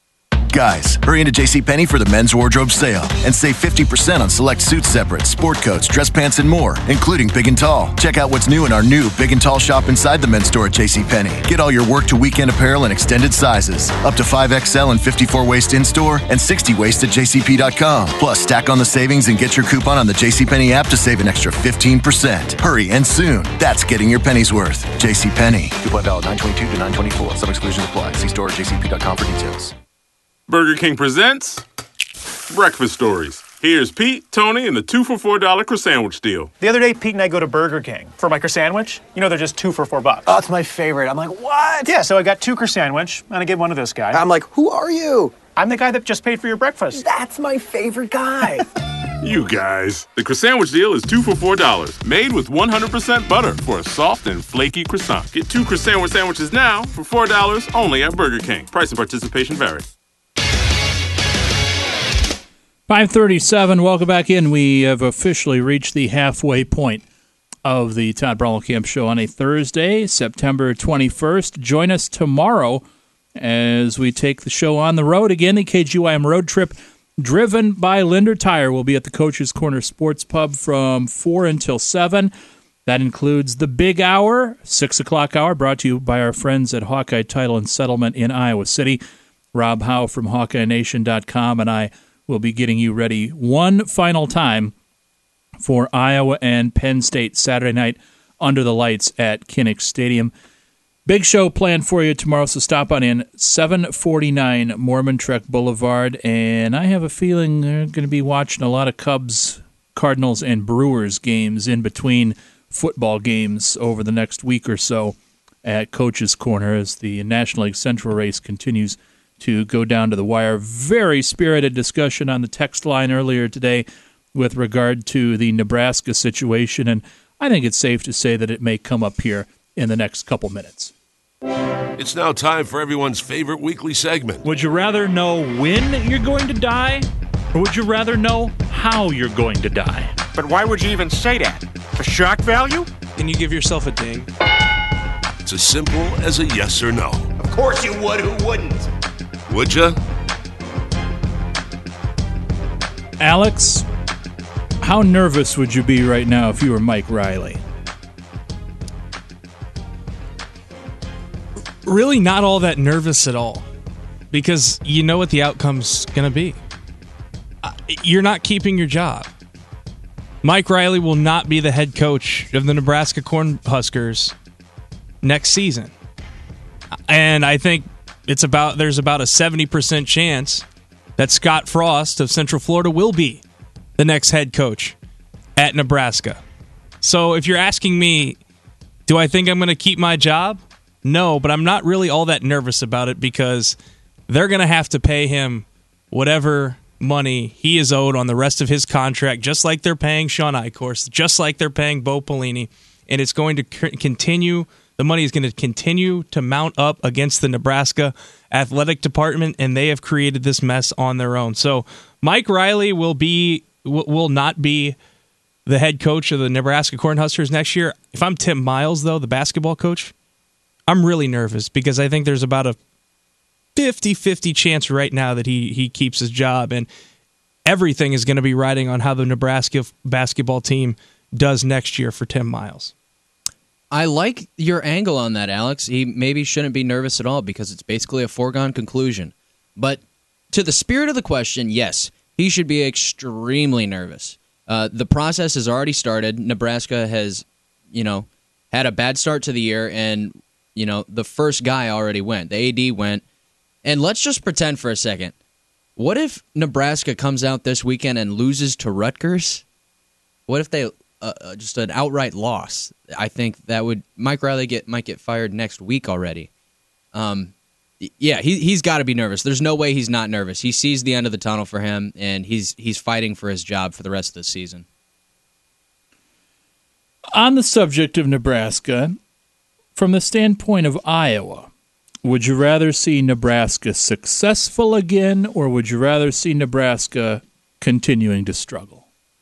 Guys, hurry into JCPenney for the men's wardrobe sale and save fifty percent on select suit separates, sport coats, dress pants, and more, including Big and Tall. Check out what's new in our new Big and Tall shop inside the men's store at JCPenney. Get all your work to weekend apparel in extended sizes, up to five X L and fifty-four waist in-store and sixty waist at J C P dot com. Plus, stack on the savings and get your coupon on the JCPenney app to save an extra fifteen percent. Hurry and soon. That's getting your pennies worth. JCPenney. Coupon valid nine twenty-two to nine twenty-four. Some exclusions apply. See store at J C P dot com for details. Burger King presents Breakfast Stories. Here's Pete, Tony, and the two for four dollar croissant deal. The other day, Pete and I go to Burger King for my croissant. You know, they're just two for four bucks. Oh, it's my favorite. I'm like, what? Yeah, so I got two croissant, and I get one of this guy. I'm like, who are you? I'm the guy that just paid for your breakfast. That's my favorite guy. You guys. The croissant deal is two for four dollars, made with one hundred percent butter for a soft and flaky croissant. Get two croissant sandwiches now for four dollars only at Burger King. Price and participation vary. five thirty-seven, welcome back in. We have officially reached the halfway point of the Todd Brommelkamp Show on a Thursday, September twenty-first. Join us tomorrow as we take the show on the road again. The K G Y M road trip driven by Linder Tire will be at the Coach's Corner Sports Pub from four until seven. That includes the big hour, six o'clock hour, brought to you by our friends at Hawkeye Title and Settlement in Iowa City. Rob Howe from Hawkeye Nation dot com and I will be getting you ready one final time for Iowa and Penn State Saturday night under the lights at Kinnick Stadium. Big show planned for you tomorrow, so stop on in, seven forty-nine Mormon Trek Boulevard, and I have a feeling they're going to be watching a lot of Cubs, Cardinals, and Brewers games in between football games over the next week or so at Coach's Corner as the National League Central race continues to go down to the wire. Very spirited discussion on the text line earlier today with regard to the Nebraska situation, and I think it's safe to say that it may come up here in the next couple minutes. It's now time for everyone's favorite weekly segment. Would you rather know when you're going to die, or would you rather know how you're going to die? But why would you even say that? The shock value? Can you give yourself a ding? It's as simple as a yes or no. Of course you would, who wouldn't? Would ya? Alex, how nervous would you be right now if you were Mike Riley? Really not all that nervous at all, because you know what the outcome's going to be. You're not keeping your job. Mike Riley will not be the head coach of the Nebraska Cornhuskers next season. And I think it's about there's about a seventy percent chance that Scott Frost of Central Florida will be the next head coach at Nebraska. So if you're asking me, do I think I'm going to keep my job? No, but I'm not really all that nervous about it because they're going to have to pay him whatever money he is owed on the rest of his contract, just like they're paying Sean Eichhorst, just like they're paying Bo Pelini, and it's going to continue. The money is going to continue to mount up against the Nebraska athletic department, and they have created this mess on their own. So Mike Riley will be will not be the head coach of the Nebraska Cornhuskers next year. If I'm Tim Miles, though, the basketball coach, I'm really nervous because I think there's about a fifty-fifty chance right now that he he keeps his job, and everything is going to be riding on how the Nebraska basketball team does next year for Tim Miles. I like your angle on that, Alex. He maybe shouldn't be nervous at all because it's basically a foregone conclusion. But to the spirit of the question, yes, he should be extremely nervous. Uh, the process has already started. Nebraska has, you know, had a bad start to the year, and, you know, the first guy already went. The A D went. And let's just pretend for a second. What if Nebraska comes out this weekend and loses to Rutgers? What if they uh, just an outright loss? I think that would Mike Riley get might get fired next week already. Um, yeah, he he's got to be nervous. There's no way he's not nervous. He sees the end of the tunnel for him, and he's he's fighting for his job for the rest of the season. On the subject of Nebraska, from the standpoint of Iowa, would you rather see Nebraska successful again, or would you rather see Nebraska continuing to struggle?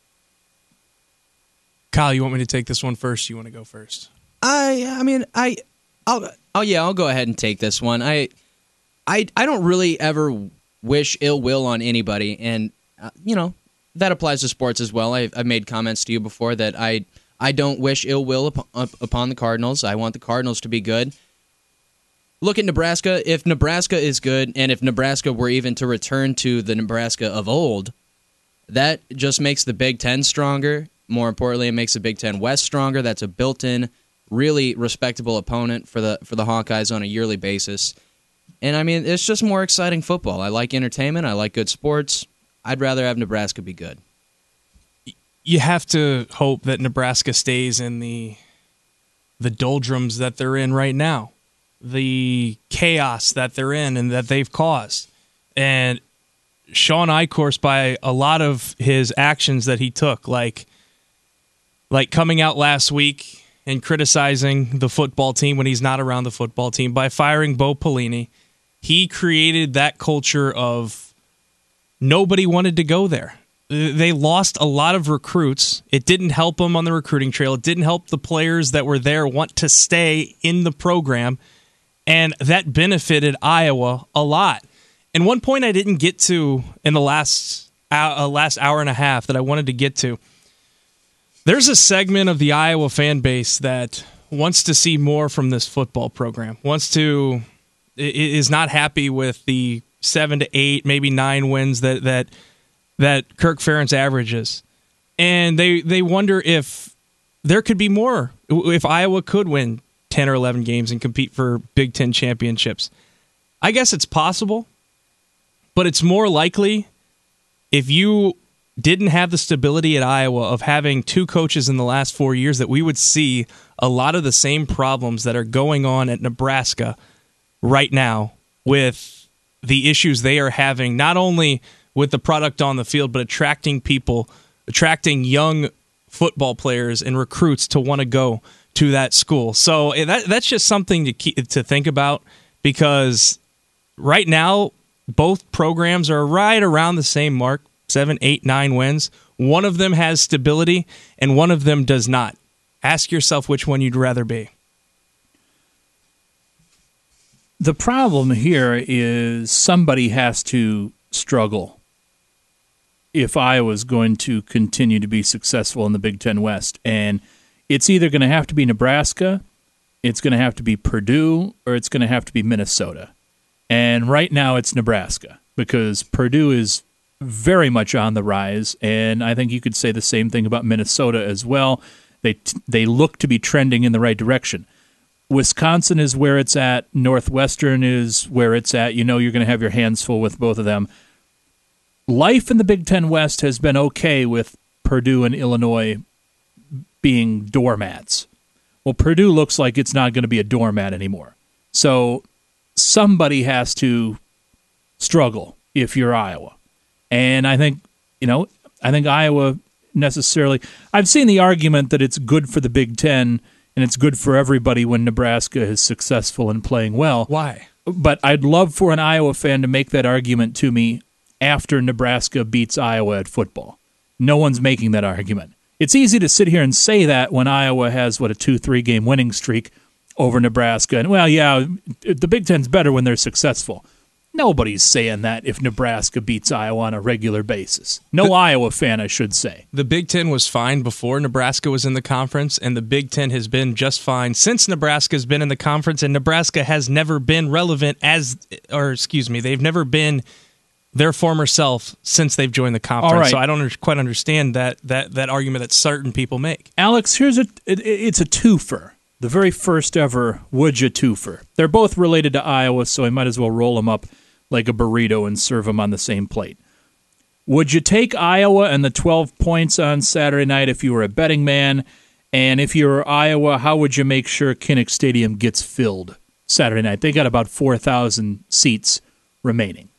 Kyle, you want me to take this one first? You want to go first? I I mean I I'll oh yeah I'll go ahead and take this one. I I I don't really ever wish ill will on anybody, and uh, you know that applies to sports as well. I, I've made comments to you before that I I don't wish ill will upon, upon the Cardinals. I want the Cardinals to be good. Look at Nebraska. If Nebraska is good, and if Nebraska were even to return to the Nebraska of old, that just makes the Big Ten stronger. More importantly, it makes the Big Ten West stronger. That's a built-in, really respectable opponent for the for the Hawkeyes on a yearly basis. And, I mean, it's just more exciting football. I like entertainment. I like good sports. I'd rather have Nebraska be good. You have to hope that Nebraska stays in the the doldrums that they're in right now, the chaos that they're in and that they've caused. And Sean Eichhorst, by a lot of his actions that he took, like like coming out last week and criticizing the football team when he's not around the football team, by firing Bo Pelini, he created that culture of nobody wanted to go there. They lost a lot of recruits. It didn't help them on the recruiting trail. It didn't help the players that were there want to stay in the program, and that benefited Iowa a lot. And one point I didn't get to in the last uh, last hour and a half that I wanted to get to, there's a segment of the Iowa fan base that wants to see more from this football program, wants to, is not happy with the seven to eight, maybe nine wins that that that Kirk Ferentz averages. And they, they wonder if there could be more, if Iowa could win ten or eleven games and compete for Big Ten championships. I guess it's possible, but it's more likely if you didn't have the stability at Iowa of having two coaches in the last four years that we would see a lot of the same problems that are going on at Nebraska right now with the issues they are having, not only with the product on the field, but attracting people, attracting young football players and recruits to want to go to that school. So that that's just something to keep, to think about, because right now both programs are right around the same mark, seven, eight, nine wins. One of them has stability and one of them does not. Ask yourself which one you'd rather be. The problem here is somebody has to struggle if Iowa's going to continue to be successful in the Big Ten West. And it's either going to have to be Nebraska, it's going to have to be Purdue, or it's going to have to be Minnesota. And right now it's Nebraska, because Purdue is very much on the rise, and I think you could say the same thing about Minnesota as well. They t- they look to be trending in the right direction. Wisconsin is where it's at. Northwestern is where it's at. You know you're going to have your hands full with both of them. life in the Big Ten West has been okay with Purdue and Illinois being doormats. Well, Purdue looks like it's not going to be a doormat anymore. So somebody has to struggle if you're Iowa. And I think, you know, I think Iowa necessarily, I've seen the argument that it's good for the Big Ten and it's good for everybody when Nebraska is successful and playing well. Why? But I'd love for an Iowa fan to make that argument to me after Nebraska beats Iowa at football. No one's making that argument. It's easy to sit here and say that when Iowa has, what, a two three game winning streak over Nebraska. And, well, yeah, the Big Ten's better when they're successful. Nobody's saying that if Nebraska beats Iowa on a regular basis. No the, Iowa fan, I should say. The Big Ten was fine before Nebraska was in the conference, and the Big Ten has been just fine since Nebraska's been in the conference, and Nebraska has never been relevant as, or excuse me, they've never been their former self since they've joined the conference. All right. So I don't quite understand that that that argument that certain people make. Alex, here's a it, it's a twofer. The very first ever would you twofer. They're both related to Iowa, so I might as well roll them up like a burrito and serve them on the same plate. Would you take Iowa and the twelve points on Saturday night if you were a betting man? And if you were Iowa, how would you make sure Kinnick Stadium gets filled Saturday night? They got about four thousand seats remaining.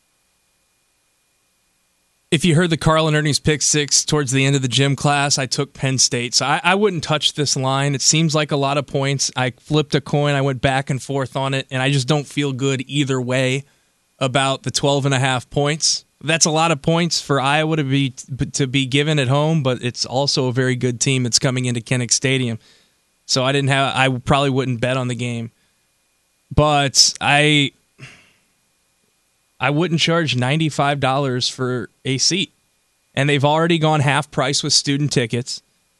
If you heard the Carl and Ernie's pick six towards the end of the gym class, I took Penn State. So I, I wouldn't touch this line. It seems like a lot of points. I flipped a coin. I went back and forth on it, and I just don't feel good either way about the twelve and a half points. That's a lot of points for Iowa to be to be given at home, but it's also a very good team that's coming into Kinnick Stadium. So I didn't have. I probably wouldn't bet on the game, but I. I wouldn't charge ninety-five dollars for a seat. And they've already gone half price with student tickets.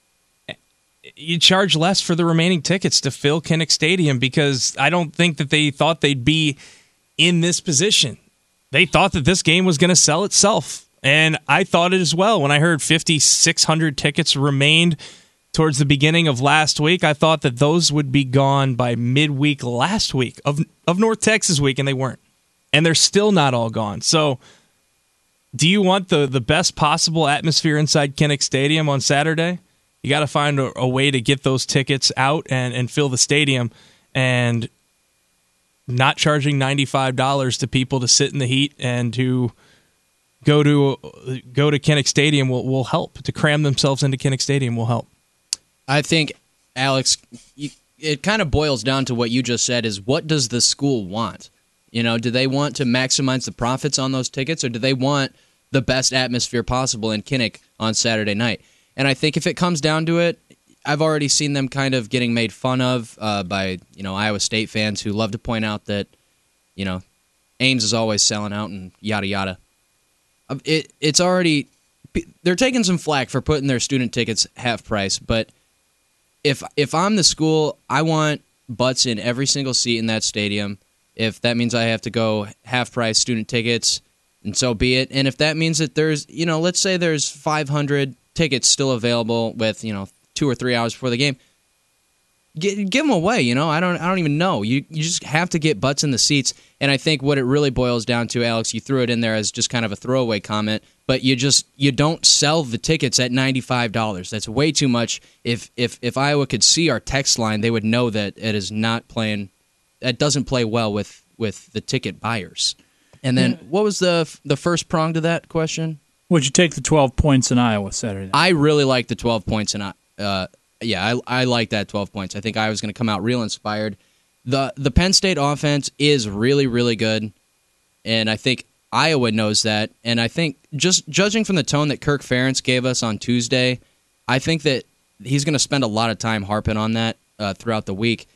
You charge less for the remaining tickets to fill Kinnick Stadium because I don't think that they thought they'd be in this position. They thought that this game was going to sell itself. And I thought it as well. When I heard fifty-six hundred tickets remained towards the beginning of last week, I thought that those would be gone by midweek last week of, of North Texas week, and they weren't. And they're still not all gone. So do you want the, the best possible atmosphere inside Kinnick Stadium on Saturday? You got to find a, a way to get those tickets out and, and fill the stadium. And not charging ninety-five dollars to people to sit in the heat and to go to go to Kinnick Stadium will, will help. To cram themselves into Kinnick Stadium will help. I think, Alex, you, it kind of boils down to what you just said is what does the school want? You know, do they want to maximize the profits on those tickets, or do they want the best atmosphere possible in Kinnick on Saturday night? And I think if it comes down to it, I've already seen them kind of getting made fun of uh, by, you know, Iowa State fans who love to point out that, you know, Ames is always selling out and yada yada. It it's already they're taking some flack for putting their student tickets half price, but if if I'm the school, I want butts in every single seat in that stadium. If that means I have to go half-price student tickets, and so be it. And if that means that there's, you know, let's say there's five hundred tickets still available with, you know, two or three hours before the game, give, give them away, you know. I don't I don't even know. You you just have to get butts in the seats. And I think what it really boils down to, Alex, you threw it in there as just kind of a throwaway comment, but you just you don't sell the tickets at ninety-five dollars. That's way too much. If if if Iowa could see our text line, they would know that it is not playing. That doesn't play well with, with the ticket buyers. And then, yeah. What was the the first prong to that question? Would you take the twelve points in Iowa Saturday night? I really like the twelve points in uh, yeah, I I like that twelve points. I think Iowa's going to come out real inspired. The the Penn State offense is really really good, and I think Iowa knows that. And I think just judging from the tone that Kirk Ferentz gave us on Tuesday, I think that he's going to spend a lot of time harping on that uh, throughout the week.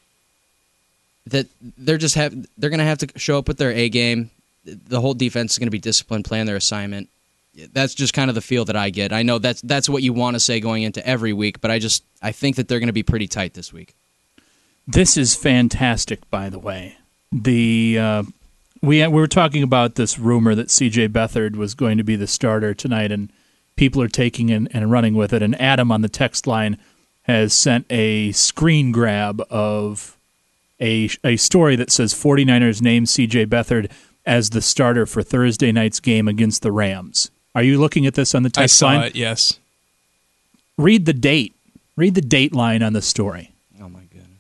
That they're just have they're going to have to show up with their A game. The whole defense is going to be disciplined, playing their assignment. That's just kind of the feel that I get. I know that's that's what you want to say going into every week, but I just I think that they're going to be pretty tight this week. This is fantastic, by the way. The uh, we we were talking about this rumor that C J Beathard was going to be the starter tonight, and people are taking and, and running with it. And Adam on the text line has sent a screen grab of A, a story that says 49ers name C J Beathard as the starter for Thursday night's game against the Rams. Are you looking at this on the text line? I saw it, yes. Read the date. Read the date line on the story. Oh, my goodness.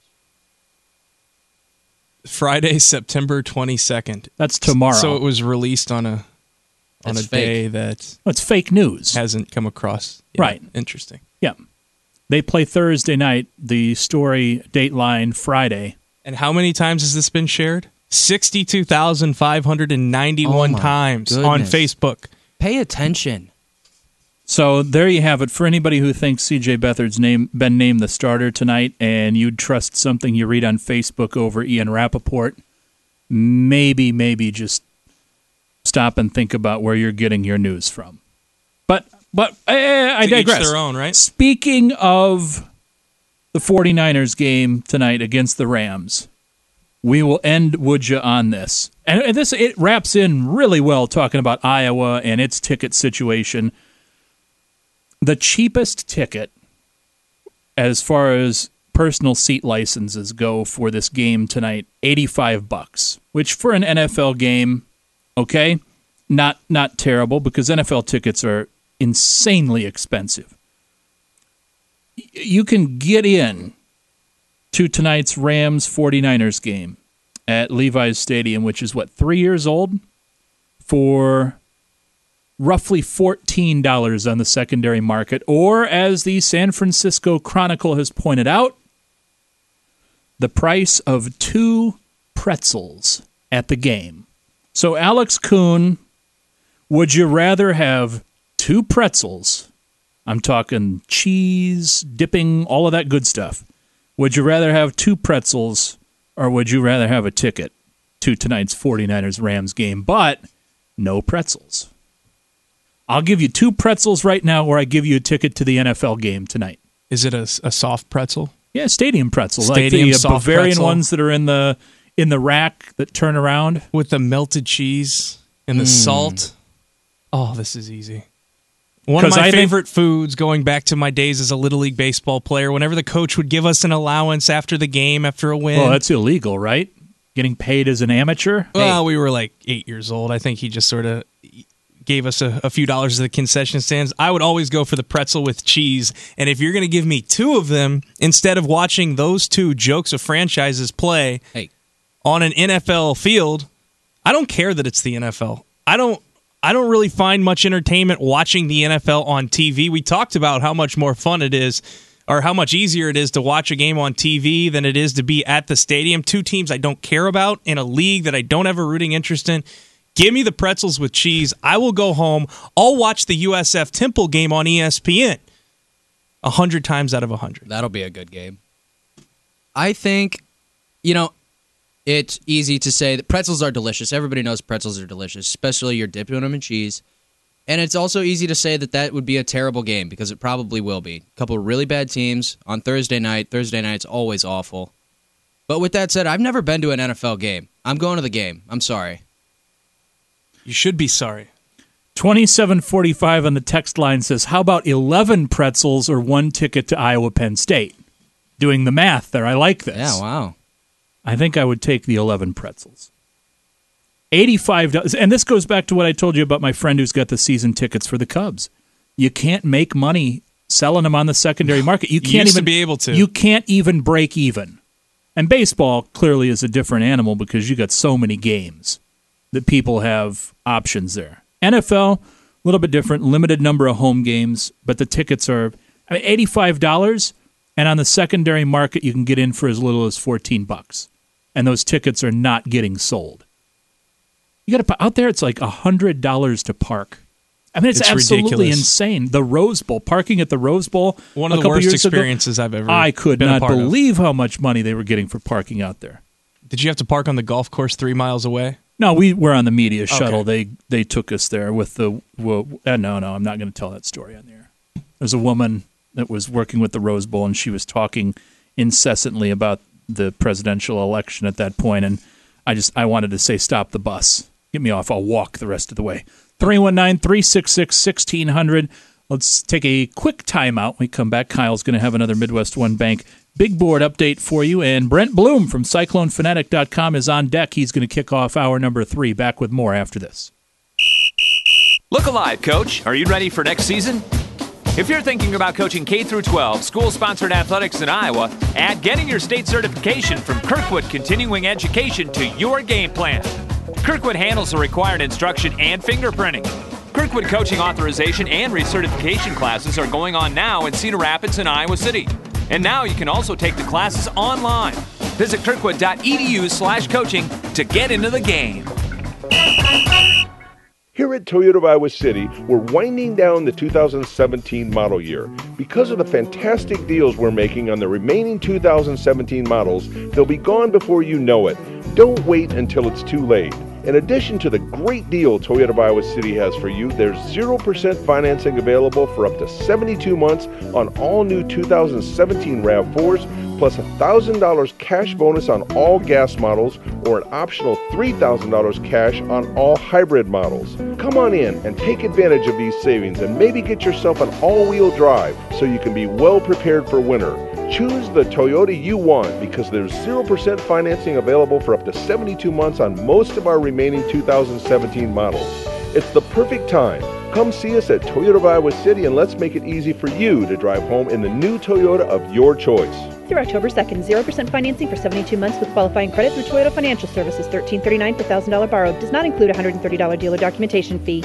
Friday, September twenty-second. That's tomorrow. So it was released on a on That's a day fake. that well, it's fake news. Hasn't come across. Yeah, right. Interesting. Yeah. They play Thursday night. The story date line Friday. And how many times has this been shared? sixty-two thousand five hundred ninety-one Oh, times goodness. on Facebook. Pay attention. So there you have it. For anybody who thinks C J Beathard's name been named the starter tonight and you'd trust something you read on Facebook over Ian Rappaport, maybe, maybe just stop and think about where you're getting your news from. But but eh, I To digress. each their own, right? Speaking of the 49ers game tonight against the Rams, we will end Would Ya on this. And, and this it wraps in really well talking about Iowa and its ticket situation. The cheapest ticket as far as personal seat licenses go for this game tonight, eighty-five bucks, which for an N F L game, okay, not not terrible because N F L tickets are insanely expensive. You can get in to tonight's Rams 49ers game at Levi's Stadium, which is what, three years old, for roughly fourteen dollars on the secondary market, or as the San Francisco Chronicle has pointed out, the price of two pretzels at the game. So, Alex Kuhn, would you rather have two pretzels? I'm talking cheese, dipping, all of that good stuff. Would you rather have two pretzels, or would you rather have a ticket to tonight's 49ers-Rams game, but no pretzels? I'll give you two pretzels right now, or I give you a ticket to the N F L game tonight. Is it a, a soft pretzel? Yeah, stadium pretzel, Stadium like the uh, soft Bavarian pretzel. ones that are in the in the rack that turn around with the melted cheese and the Mm. salt. Oh, this is easy. One of 'Cause my I think- favorite foods, going back to my days as a Little League baseball player, whenever the coach would give us an allowance after the game, after a win. Well, that's illegal, right? Getting paid as an amateur? Well, we were like eight years old. I think he just sort of gave us a, a few dollars at the concession stands. I would always go for the pretzel with cheese. And if you're going to give me two of them, instead of watching those two jokes of franchises play hey. on an N F L field, I don't care that it's the N F L. I don't I don't really find much entertainment watching the N F L on T V. We talked about how much more fun it is, or how much easier it is to watch a game on T V than it is to be at the stadium. Two teams I don't care about in a league that I don't have a rooting interest in. Give me the pretzels with cheese. I will go home. I'll watch the U S F Temple game on E S P N a hundred times out of a hundred. That'll be a good game. I think, you know, it's easy to say that pretzels are delicious. Everybody knows pretzels are delicious, especially you're dipping them in cheese. And it's also easy to say that that would be a terrible game, because it probably will be. A couple of really bad teams on Thursday night. Thursday night's always awful. But with that said, I've never been to an N F L game. I'm going to the game. I'm sorry. You should be sorry. twenty-seven forty-five on the text line says, how about eleven pretzels or one ticket to Iowa Penn State? Doing the math there. I like this. Yeah, wow. I think I would take the eleven pretzels. eighty-five dollars. And this goes back to what I told you about my friend who's got the season tickets for the Cubs. You can't make money selling them on the secondary market. You can't used to even be able to. You can't even break even. And baseball clearly is a different animal because you got so many games that people have options there. N F L, a little bit different, limited number of home games, but the tickets are I mean, eighty-five dollars, and on the secondary market you can get in for as little as fourteen bucks. And those tickets are not getting sold. You got to out there it's like one hundred dollars to park. I mean, it's, It's absolutely ridiculous. insane. The Rose Bowl, parking at the Rose Bowl. One a of the couple worst years ago, experiences I've ever I could been a not part of. believe how much money they were getting for parking out there. Did you have to park on the golf course three miles away? No, we were on the media shuttle. Okay. They they took us there with the. Well, uh, no, no, I'm not going to tell that story on there. There's a woman that was working with the Rose Bowl, and she was talking incessantly about the presidential election at that point, and I just I wanted to say, stop the bus, get me off. I'll walk the rest of the way. three one nine, three six six, one six zero zero. Let's take a quick timeout. When we come back, Kyle's going to have another Midwest One Bank Big board update for you, and Brent Bloom from Cyclone Fanatic dot com is on deck. He's going to kick off hour number three. Back with more after this. Look alive, Coach. Are you ready for next season? If you're thinking about coaching K through twelve, school-sponsored athletics in Iowa, add getting your state certification from Kirkwood Continuing Education to your game plan. Kirkwood handles the required instruction and fingerprinting. Kirkwood coaching authorization and recertification classes are going on now in Cedar Rapids and Iowa City. And now you can also take the classes online. Visit kirkwood.edu slash coaching to get into the game. Here at Toyota of Iowa City, we're winding down the two thousand seventeen model year. Because of the fantastic deals we're making on the remaining two thousand seventeen models, they'll be gone before you know it. Don't wait until it's too late. In addition to the great deal Toyota of Iowa City has for you, there's zero percent financing available for up to seventy-two months on all new two thousand seventeen RAV fours, plus a one thousand dollars cash bonus on all gas models, or an optional three thousand dollars cash on all hybrid models. Come on in and take advantage of these savings and maybe get yourself an all-wheel drive so you can be well prepared for winter. Choose the Toyota you want because there's zero percent financing available for up to seventy-two months on most of our remaining two thousand seventeen models. It's the perfect time. Come see us at Toyota of Iowa City and let's make it easy for you to drive home in the new Toyota of your choice. Through October second, zero percent financing for seventy-two months with qualifying credit through Toyota Financial Services. thirteen thirty-nine per one thousand dollars borrowed. Does not include a one hundred thirty dollars dealer documentation fee.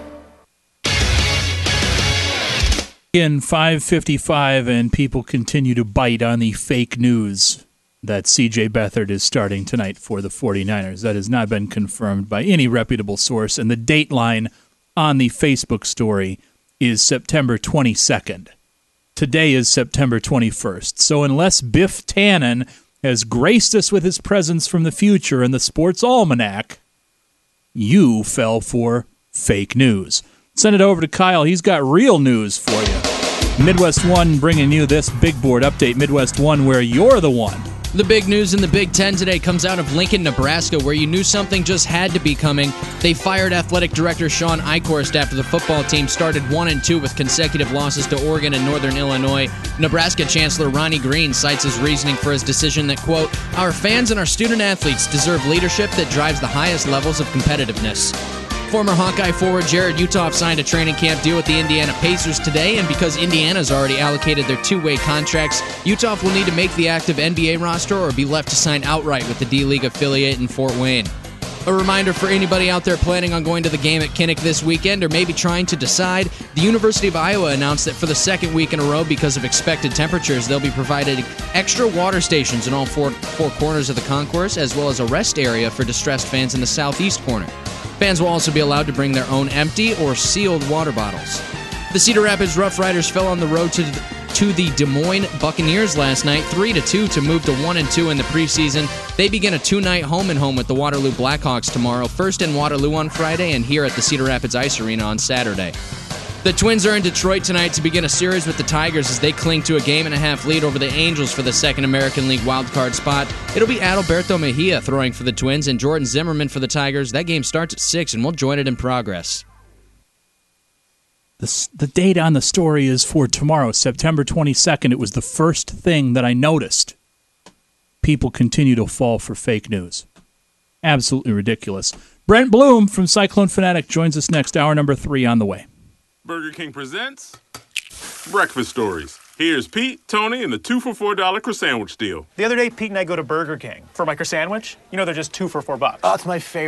In five fifty-five, and people continue to bite on the fake news that C J Beathard is starting tonight for the 49ers. That has not been confirmed by any reputable source, and the date line on the Facebook story is September twenty-second. Today is September twenty-first. So unless Biff Tannen has graced us with his presence from the future in the Sports Almanac, you fell for fake news. Send it over to Kyle. He's got real news for you. Midwest One bringing you this big board update. Midwest One, where you're the one. The big news in the Big Ten today comes out of Lincoln, Nebraska, where you knew something just had to be coming. They fired athletic director Sean Eichhorst after the football team started one and two with consecutive losses to Oregon and Northern Illinois. Nebraska Chancellor Ronnie Green cites his reasoning for his decision that, quote, our fans and our student athletes deserve leadership that drives the highest levels of competitiveness. Former Hawkeye forward Jared Uthoff signed a training camp deal with the Indiana Pacers today, and because Indiana's already allocated their two-way contracts, Uthoff will need to make the active N B A roster or be left to sign outright with the D-League affiliate in Fort Wayne. A reminder for anybody out there planning on going to the game at Kinnick this weekend or maybe trying to decide, the University of Iowa announced that for the second week in a row, because of expected temperatures, they'll be providing extra water stations in all four, four corners of the concourse, as well as a rest area for distressed fans in the southeast corner. Fans will also be allowed to bring their own empty or sealed water bottles. The Cedar Rapids Rough Riders fell on the road to the, to the Des Moines Buccaneers last night, three to two to move to one and two in the preseason. They begin a two-night home-and-home with the Waterloo Blackhawks tomorrow, first in Waterloo on Friday and here at the Cedar Rapids Ice Arena on Saturday. The Twins are in Detroit tonight to begin a series with the Tigers as they cling to a game-and-a-half lead over the Angels for the second American League wildcard spot. It'll be Adalberto Mejia throwing for the Twins and Jordan Zimmerman for the Tigers. That game starts at six, and we'll join it in progress. The, the date on the story is for tomorrow, September twenty-second. It was the first thing that I noticed. People continue to fall for fake news. Absolutely ridiculous. Brent Bloom from Cyclone Fanatic joins us next, hour number three on the way. Burger King presents Breakfast Stories. Here's Pete, Tony, and the two for four dollar croissant deal. The other day, Pete and I go to Burger King. For my croissant, you know they're just two for four bucks. Oh, it's my favorite.